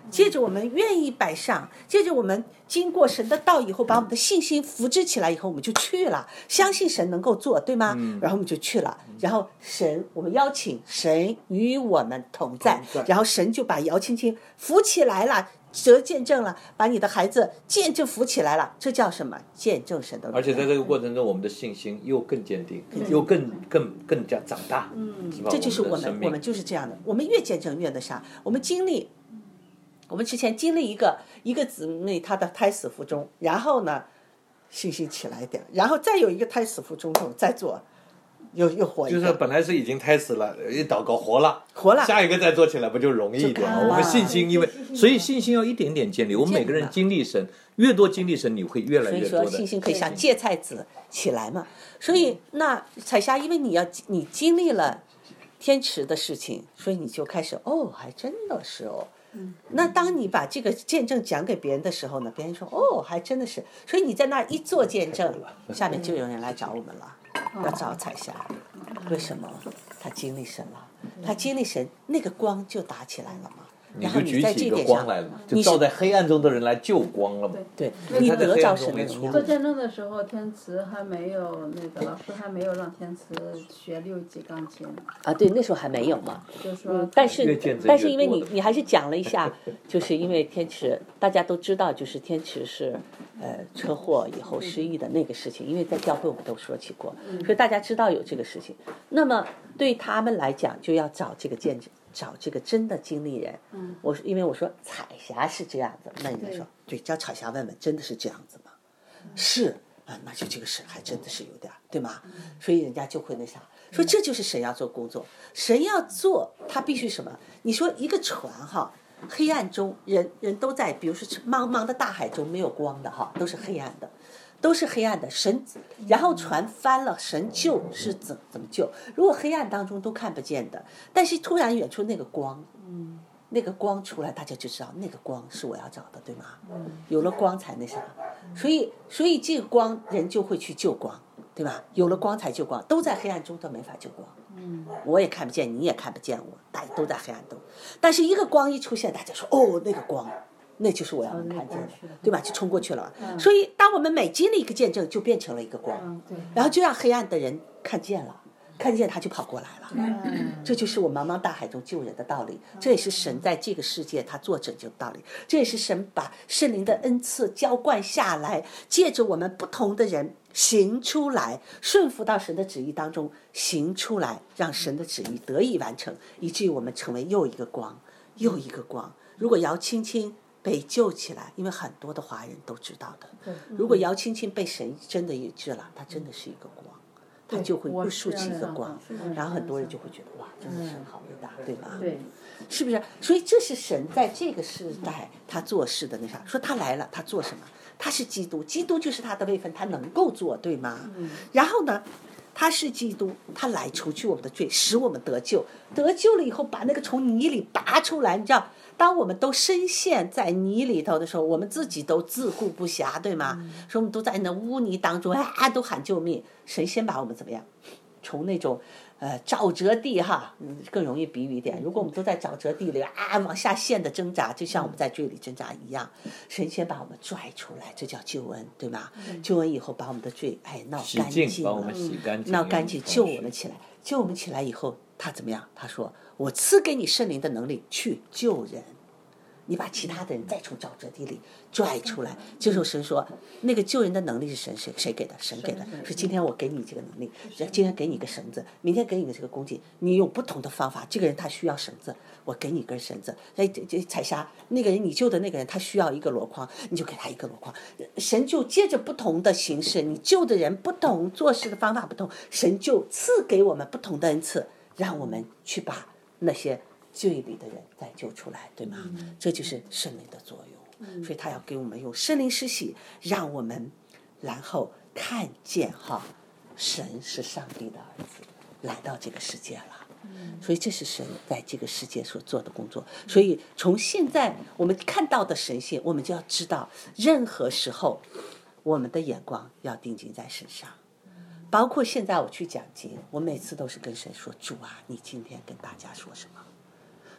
借着我们愿意摆上，借着我们经过神的道以后，把我们的信心扶植起来以后，我们就去了，相信神能够做，对吗？ 嗯、 然后我们就去了，然后神，我们邀请神与我们同在， 同在然后神就把姚青青扶起来了。折见证了，把你的孩子见证扶起来了，这叫什么？见证神的。 而且在这个过程中，我们的信心又更坚定，又更更更加长大。 嗯， 是吧这就是我们， 我们我们就是这样的。我们越见证越那啥，我们经历，我们之前经历一个一个姊妹她的胎死腹中，然后呢，信心起来一点，然后再有一个胎死腹中后再做。又又活一个， 就是本来是已经胎死了，一祷告活了， 活了， 下一个再做起来不就容易一点吗？我们信心，因为所以信心要一点点建立。我们每个人经历神，越多经历神，你会越来越多的。 所以说信心可以像芥菜籽起来嘛。所以那彩霞，因为你要你经历了天池的事情，所以你就开始哦，还真的是哦。那当你把这个见证讲给别人的时候呢，别人说哦，还真的是。所以你在那一做见证，下面就有人来找我们了。要找彩霞，为什么？他经历神了，他经历神，那个光就打起来了嘛。然后你在这点上， 就照在黑暗中的人来救光了嘛。 对，你得着神的荣耀。 做见证的时候，天慈还没有那个老师还没有让天慈学六级钢琴。 啊，对，那时候还没有嘛。 就是说， 嗯、但是但是因为你你还是讲了一下，就是因为天池大家都知道，就是天池是呃车祸以后失忆的那个事情，因为在教会我们都说起过，所以大家知道有这个事情。那么对他们来讲，就要找这个见证。找这个真的经历人， 嗯， 我因为我说彩霞是这样子，那你就说对，叫彩霞问问，真的是这样子吗？嗯、是啊，那就这个事还真的是有点，对吗？嗯、所以人家就会那啥，说这就是神要做工作，神要做，他必须什么？你说一个船哈，黑暗中人人都在，比如说茫茫的大海中没有光的哈，都是黑暗的。都是黑暗的，神，然后船翻了，神救是怎怎么救？如果黑暗当中都看不见的，但是突然远处那个光，嗯，那个光出来，大家就知道那个光是我要找的，对吗？嗯，有了光才那啥，所以所以这个光人就会去救光，对吧？有了光才救光，都在黑暗中都没法救光。嗯，我也看不见，你也看不见我，大家都在黑暗中，但是一个光一出现，大家说哦，那个光。那就是我要能看见的，对吧？就冲过去了。嗯、所以，当我们每经历一个见证，就变成了一个光， 嗯、对， 然后就让黑暗的人看见了，看见他就跑过来了。 嗯、 这就是我茫茫大海中救人的道理，这也是神在这个世界他做拯救的道理，这也是神把圣灵的恩赐浇灌下来，借着我们不同的人行出来，顺服到神的旨意当中行出来，让神的旨意得以完成，以至于我们成为又一个光，又一个光。如果姚青青被救起来，因为很多的华人都知道的。如果姚青青被神真的医治了，她真的是一个光，她就会又竖起一个光，然后很多人就会觉得哇，真的是好伟大，对吧？ 对， 是不是？所以这是神在这个时代他做事的那啥。说他来了，他做什么？他是基督，基督就是他的位分，他能够做，对吗？嗯、然后呢？他是基督，他来除去我们的罪，使我们得救。得救了以后，把那个从泥里拔出来。你知道，当我们都深陷在泥里头的时候，我们自己都自顾不暇，对吗？嗯、说我们都在那污泥当中，啊，都喊救命。神先把我们怎么样？从那种呃沼泽地哈，嗯，更容易比喻一点。如果我们都在沼泽地里啊往下陷的挣扎，就像我们在罪里挣扎一样，神先把我们拽出来，这叫救恩，对吗？嗯、救恩以后把我们的罪哎闹干净了， 把我们洗干净， 闹干净，救我们起来，救我们起来以后，他怎么样？他说：“我赐给你圣灵的能力去救人。”你把其他的人再从沼泽地里拽出来，这时候神说，那个救人的能力是神谁谁给的？神给的。是今天我给你这个能力，今天给你个绳子，明天给你个这个工具，你用不同的方法。这个人他需要绳子，我给你根绳子。哎，这彩霞，那个人你救的那个人他需要一个箩筐，你就给他一个箩筐。神就借着不同的形式，你救的人不同，做事的方法不同，神就赐给我们不同的恩赐，让我们去把那些罪里的人再救出来，对吗？嗯、这就是圣灵的作用、嗯、所以他要给我们用圣灵施洗，让我们然后看见哈，神是上帝的儿子来到这个世界了、嗯、所以这是神在这个世界所做的工作。所以从现在我们看到的神性，我们就要知道任何时候我们的眼光要定睛在身上，包括现在我去讲经，我每次都是跟神说，主啊，你今天跟大家说什么？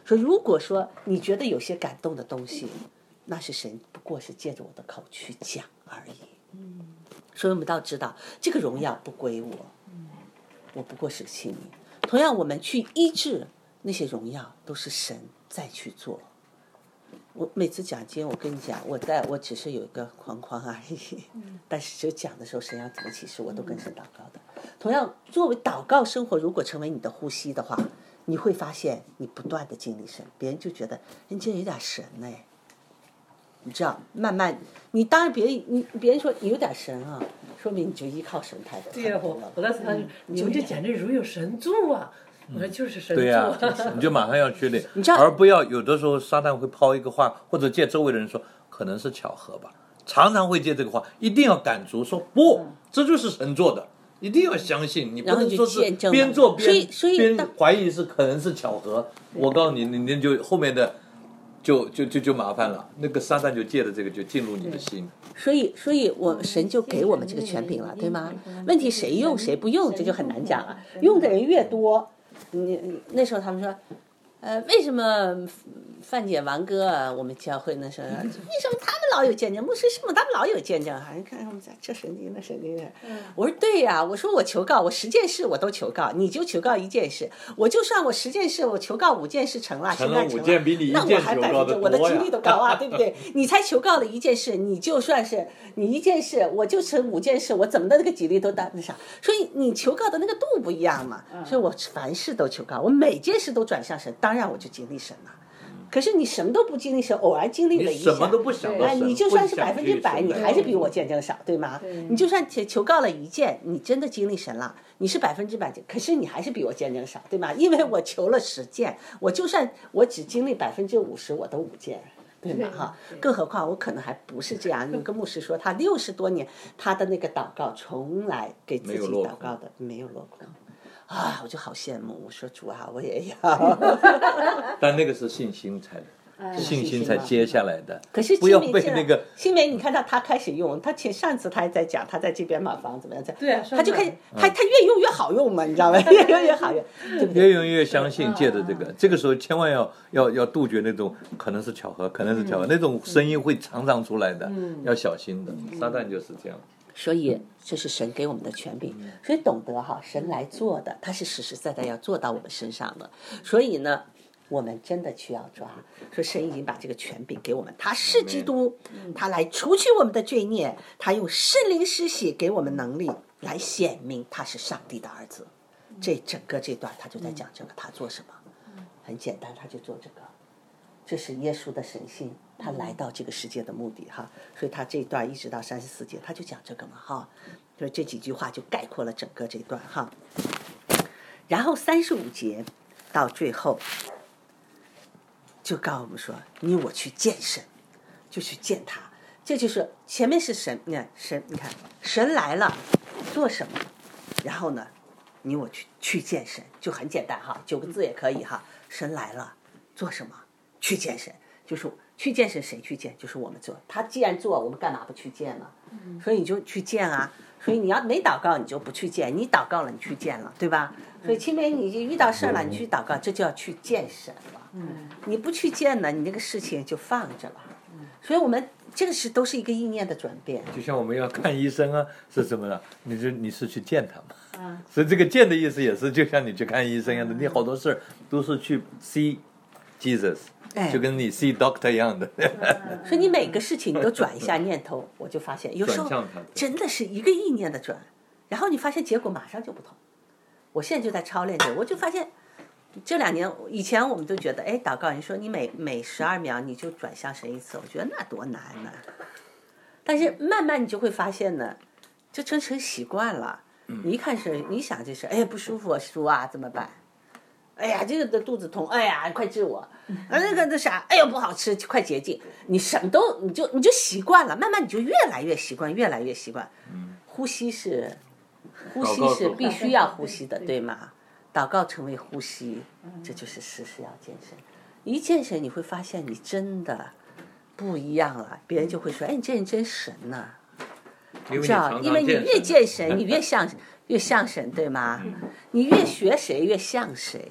说如果说你觉得有些感动的东西，那是神不过是借着我的口去讲而已。所以我们倒知道这个荣耀不归我，我不过是器皿。同样我们去医治那些荣耀都是神在去做。我每次讲经，我跟你讲，我在我只是有一个框框而已，但是只有讲的时候，神要怎么启示，我都跟神祷告的。同样，作为祷告生活，如果成为你的呼吸的话，你会发现你不断的经历神，别人就觉得人家有点神哎，你知道，慢慢你当然别人你别人说你有点神啊，说明你就依靠神太多。 对呀，我我当时他说你们这简直如有神助啊。我说就是神助、 对呀、 啊， 你就马上要确定， 你知道而不要有的时候撒旦会抛一个话，或者借周围的人说可能是巧合吧，常常会借这个话，一定要赶足说不，这就是神做的，一定要相信，你不能说是边做边边怀疑是可能是巧合。我告诉你，你那就后面的就就就就麻烦了，那个撒旦就借着这个就进入你的心。 所以，所以我神就给我们这个权柄了，对吗？问题谁用谁不用，这就很难讲了。用的人越多。你那时候他们说，呃，为什么范姐、王哥啊，我们教会那时候，为什么他们老有见证？牧师师母他们老有见证？好像看他们在这神经那神经的。我说对呀、啊，我说我求告，我十件事我都求告，你就求告一件事，我就算我十件事我求告五件事成了， 成了五件比你一那我还百分之我的几率都高啊，对不对？你才求告了一件事，你就算是你一件事，我就成五件事，我怎么的那个几率都大那啥？所以你求告的那个度不一样嘛。所以我凡事都求告，我每件事都转向神，当然我就经历神了。可是你什么都不经历神，偶然经历了一下， 你什么都不想到神， 你就算是百分之百，你还是比我见证少，对吗？你就算求告了一件，你真的经历神了，你是百分之百，可是你还是比我见证少，对吗？因为我求了十件，我就算我只经历百分之五十，我都五件。对吧？哈，更何况我可能还不是这样。有个牧师说，他六十多年，他的那个祷告从来给自己祷告的没有落空。啊，我就好羡慕。我说主啊，我也要。 但那个是信心才的，信心才接下来的。 可是不要被那个新梅，你看到他开始用，他前上次他还在讲，他在这边买房怎么样？ 对啊， 他就开始，他他越用越好用嘛，你知道吗？越用越好用，对不对？ 越用越相信，借着这个，这个时候千万要要要杜绝那种可能是巧合，可能是巧合，那种声音会常常出来的，要小心的。撒旦就是这样。 所以这是神给我们的权柄，所以懂得哈，神来做的，他是实实在在要做到我们身上的。所以呢，我们真的需要抓，说神已经把这个权柄给我们，他是基督，他来除去我们的罪孽，他用圣灵施洗给我们能力，来显明他是上帝的儿子。这整个这段他就在讲这个，他做什么？很简单，他就做这个。这是耶稣的神性，他来到这个世界的目的哈，所以他这一段一直到三十四节，他就讲这个嘛哈，所以这几句话就概括了整个这段哈。然后三十五节到最后，就告诉我们说，你我去见神，就去见他，这就是前面是神，你看神，你看神来了，做什么？然后呢，你我去去见神，就很简单哈，九个字也可以哈，神来了，做什么？去见神，就是去见神，谁去见？就是我们做。他既然做，我们干嘛不去见呢？所以你就去见啊。所以你要没祷告，你就不去见；你祷告了，你去见了，对吧？所以青梅，你遇到事了，你去祷告，这就要去见神了。你不去见呢，你这个事情就放着了。所以我们这个是都是一个意念的转变。 就像我们要看医生啊，是什么呢？你就你是去见他嘛。所以这个见的意思也是，就像你去看医生一样的，你好多事儿都是去 see Jesus。就跟你 see doctor 一样的， 所以你每个事情你都转一下念头，我就发现有时候真的是一个意念的转，然后你发现结果马上就不同。我现在就在操练这个，我就发现这两年，以前我们都觉得，哎，祷告，你说你每每十二秒你就转向神一次，我觉得那多难呢。但是慢慢你就会发现呢，就成成习惯了。你一看是，你想这事，哎呀不舒服，舒啊怎么办？哎呀，这个的肚子痛，哎呀，快治我！啊，那个那啥，哎呦不好吃，快洁净。你什么都，你就你就习惯了，慢慢你就越来越习惯，越来越习惯。呼吸是，呼吸是必须要呼吸的，对吗？祷告成为呼吸，这就是时时要健身。一健身，你会发现你真的不一样了，别人就会说，哎，你这人真神呐、啊。你知道，因为你越见神，你越像越像神，对吗？你越学谁越像谁。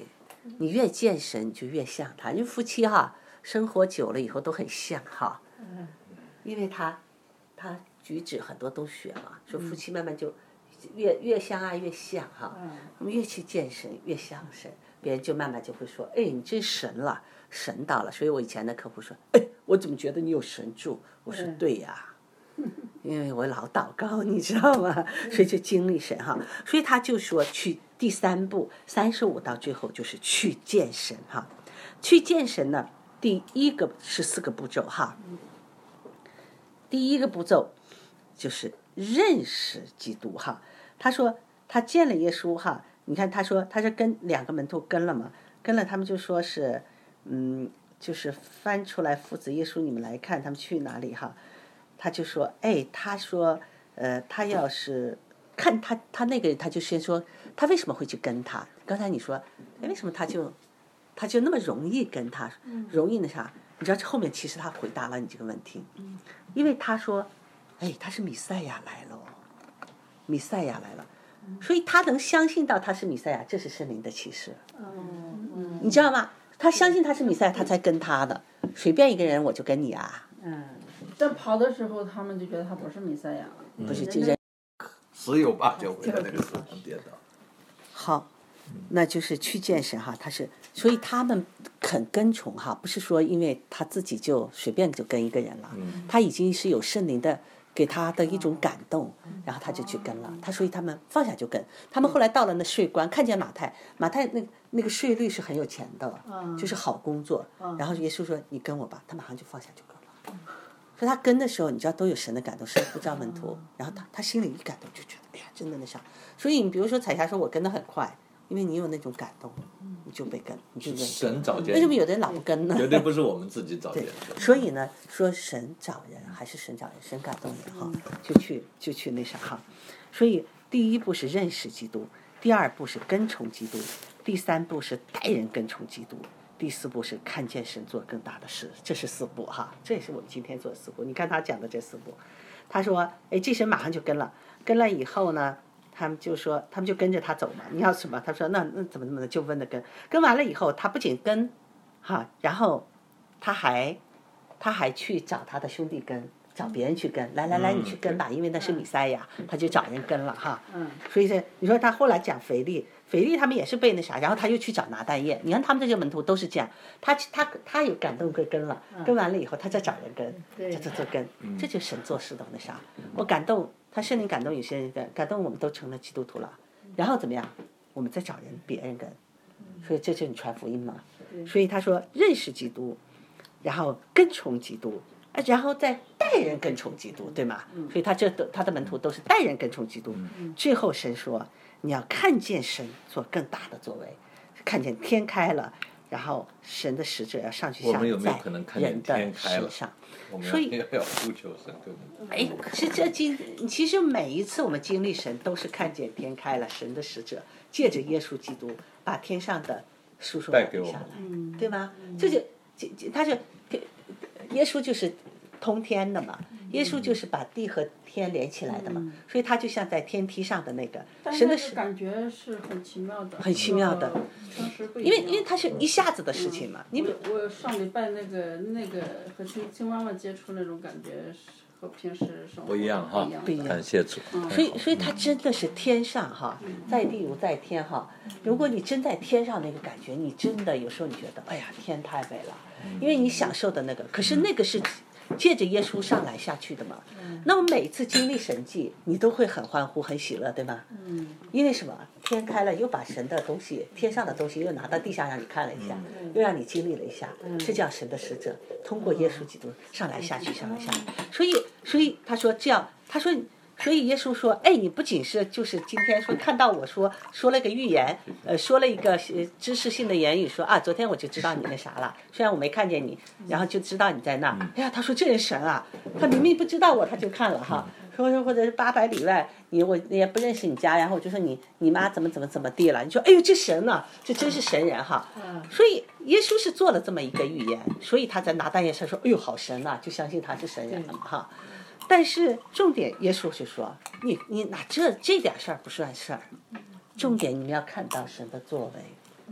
你越见神就越像他，因为夫妻哈生活久了以后都很像哈，因为他他举止很多都学嘛，说夫妻慢慢就越越相爱越像哈，我们越去见神越像神，别人就慢慢就会说，哎，你真神了，神到了。所以我以前的客户说，哎，我怎么觉得你有神助？我说对呀。因为我老祷告，你知道吗？所以就经历神哈，所以他就说去第三步，三十五到最后就是去见神哈。去见神呢，第一个是四个步骤哈。第一个步骤就是认识基督哈。他说他见了耶稣哈，你看他说他是跟两个门徒跟了嘛，跟了他们就说是嗯，就是翻出来父子耶稣，你们来看他们去哪里哈。他就说，哎，他说，呃，他要是看他他那个人，他就先说他为什么会去跟他。刚才你说，哎，为什么他就他就那么容易跟他，容易那啥？你知道后面其实他回答了你这个问题，因为他说，哎，他是弥赛亚来了，弥赛亚来了，所以他能相信到他是弥赛亚，这是圣灵的启示。你知道吗？他相信他是弥赛亚，他才跟他的。随便一个人我就跟你啊。 嗯。但跑的时候，他们就觉得他不是弥赛亚了， 不是这人十有八九会在那个时候跌倒。 好，那就是去见神哈，他是，所以他们肯跟从哈，不是说因为他自己就随便就跟一个人了， 嗯、 他已经是有圣灵的给他的一种感动，然后他就去跟了。他所以他们放下就跟，他们后来到了那税关，看见马太，马太那那个税率是很有钱的，就是好工作，然后耶稣说你跟我吧，他马上就放下就跟了。所以他跟的时候，你知道都有神的感动，神呼召门徒，然后他他心里一感动就觉得，哎呀，真的那啥。所以你比如说彩霞说我跟得很快，因为你有那种感动，你就被跟，你就认神找见。 为什么有的人老不跟呢？ 绝对不是我们自己找见的。 所以呢，说神找人还是神找人，神感动人哈，就去就去那啥哈。所以第一步是认识基督，第二步是跟从基督，第三步是带人跟从基督。第四步是看见神做更大的事，这是四步哈，这也是我们今天做的四步。你看他讲的这四步，他说，哎，这神马上就跟了，跟了以后呢，他们就说，他们就跟着他走嘛。你要什么？他说那那怎么怎么的，就问的跟，跟完了以后，他不仅跟，哈，然后他还他还去找他的兄弟跟，找别人去跟，来来来，你去跟吧，因为那是弥赛亚，他就找人跟了哈。嗯。所以说，你说他后来讲腓力。腓力他们也是被那啥，然后他又去找拿但业。你看他们这些门徒都是这样，他他他有感动跟跟了，跟完了以后他再找人跟，这这这跟，这就是神做事的那啥。我感动他圣灵感动有些人跟，感动我们都成了基督徒了，然后怎么样？我们再找人别人跟，所以这就是你传福音嘛。所以他说认识基督，然后跟从基督，然后再带人跟从基督，对吗？所以他这他的门徒都是带人跟从基督。最后神说。你要看见神做更大的作为，看见天开了，然后神的使者要上去下在人的身上。所以要呼求神更。 哎，是这经，其实每一次我们经历神，都是看见天开了，神的使者借着耶稣基督把天上的叔叔带下来，对吗？这就他就耶稣就是通天的嘛。耶稣就是把地和天连起来的嘛，嗯、所以他就像在天梯上的那个。 神的感觉是很奇妙的。 很奇妙的。因为因为它是一下子的事情嘛。 嗯、我我上礼拜那个那个和青青妈妈接触那种感觉和平时生活不一样哈， 不一样。 感谢主。 嗯、所以所以它真的是天上哈，在地如在天哈。如果你真在天上那个感觉，你真的有时候你觉得哎呀天太美了，因为你享受的那个，可是那个是。借着耶稣上来下去的嘛，那么每一次经历神迹，你都会很欢呼、很喜乐，对吗？嗯。因为什么？天开了，又把神的东西、天上的东西又拿到地下让你看了一下，又让你经历了一下，这叫神的使者通过耶稣基督上来下去、上来下来。所以，所以他说这样，他说。所以耶稣说，哎，你不仅是就是今天说看到我说说了个预言，呃，说了一个知识性的言语，说啊，昨天我就知道你那啥了，虽然我没看见你，然后就知道你在那。哎呀，他说这人神啊，他明明不知道我，他就看了哈。说说或者是八百里外，你我也不认识你家，然后我就说你你妈怎么怎么怎么地了，你说哎呦这神呢、啊，这真是神人哈。所以耶稣是做了这么一个预言，所以他在拿但业上说，哎呦好神呐、啊，就相信他是神人了嘛哈。但是重点，耶稣就说：“你你那这这点事儿不算事儿，重点你们要看到神的作为，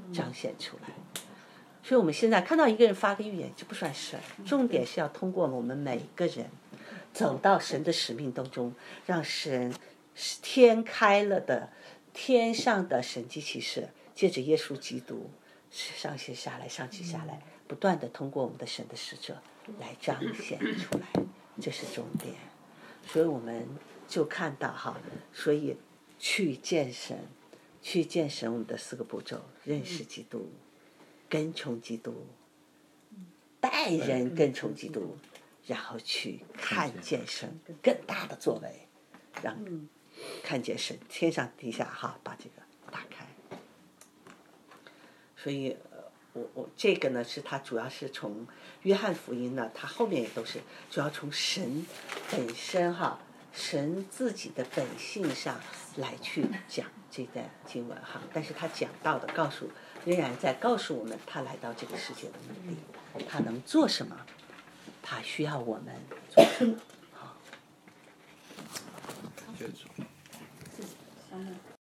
彰显出来。所以我们现在看到一个人发个预言，这不算事儿，重点是要通过我们每个人走到神的使命当中，让神天开了的天上的神迹奇事，借着耶稣基督上去下来，上去下来，不断的通过我们的神的使者来彰显出来，这是重点。所以我们就看到哈，所以去见神，去见神，我们的四个步骤：认识基督，跟从基督，带人跟从基督，然后去看见神更大的作为，让看见神天上地下哈，把这个打开。所以我我这个呢是它主要是从约翰福音呢，它后面也都是主要从神本身哈，神自己的本性上来去讲这段经文哈。但是他讲到的告诉仍然在告诉我们他来到这个世界的目的，他能做什么，他需要我们做什么。好， 接着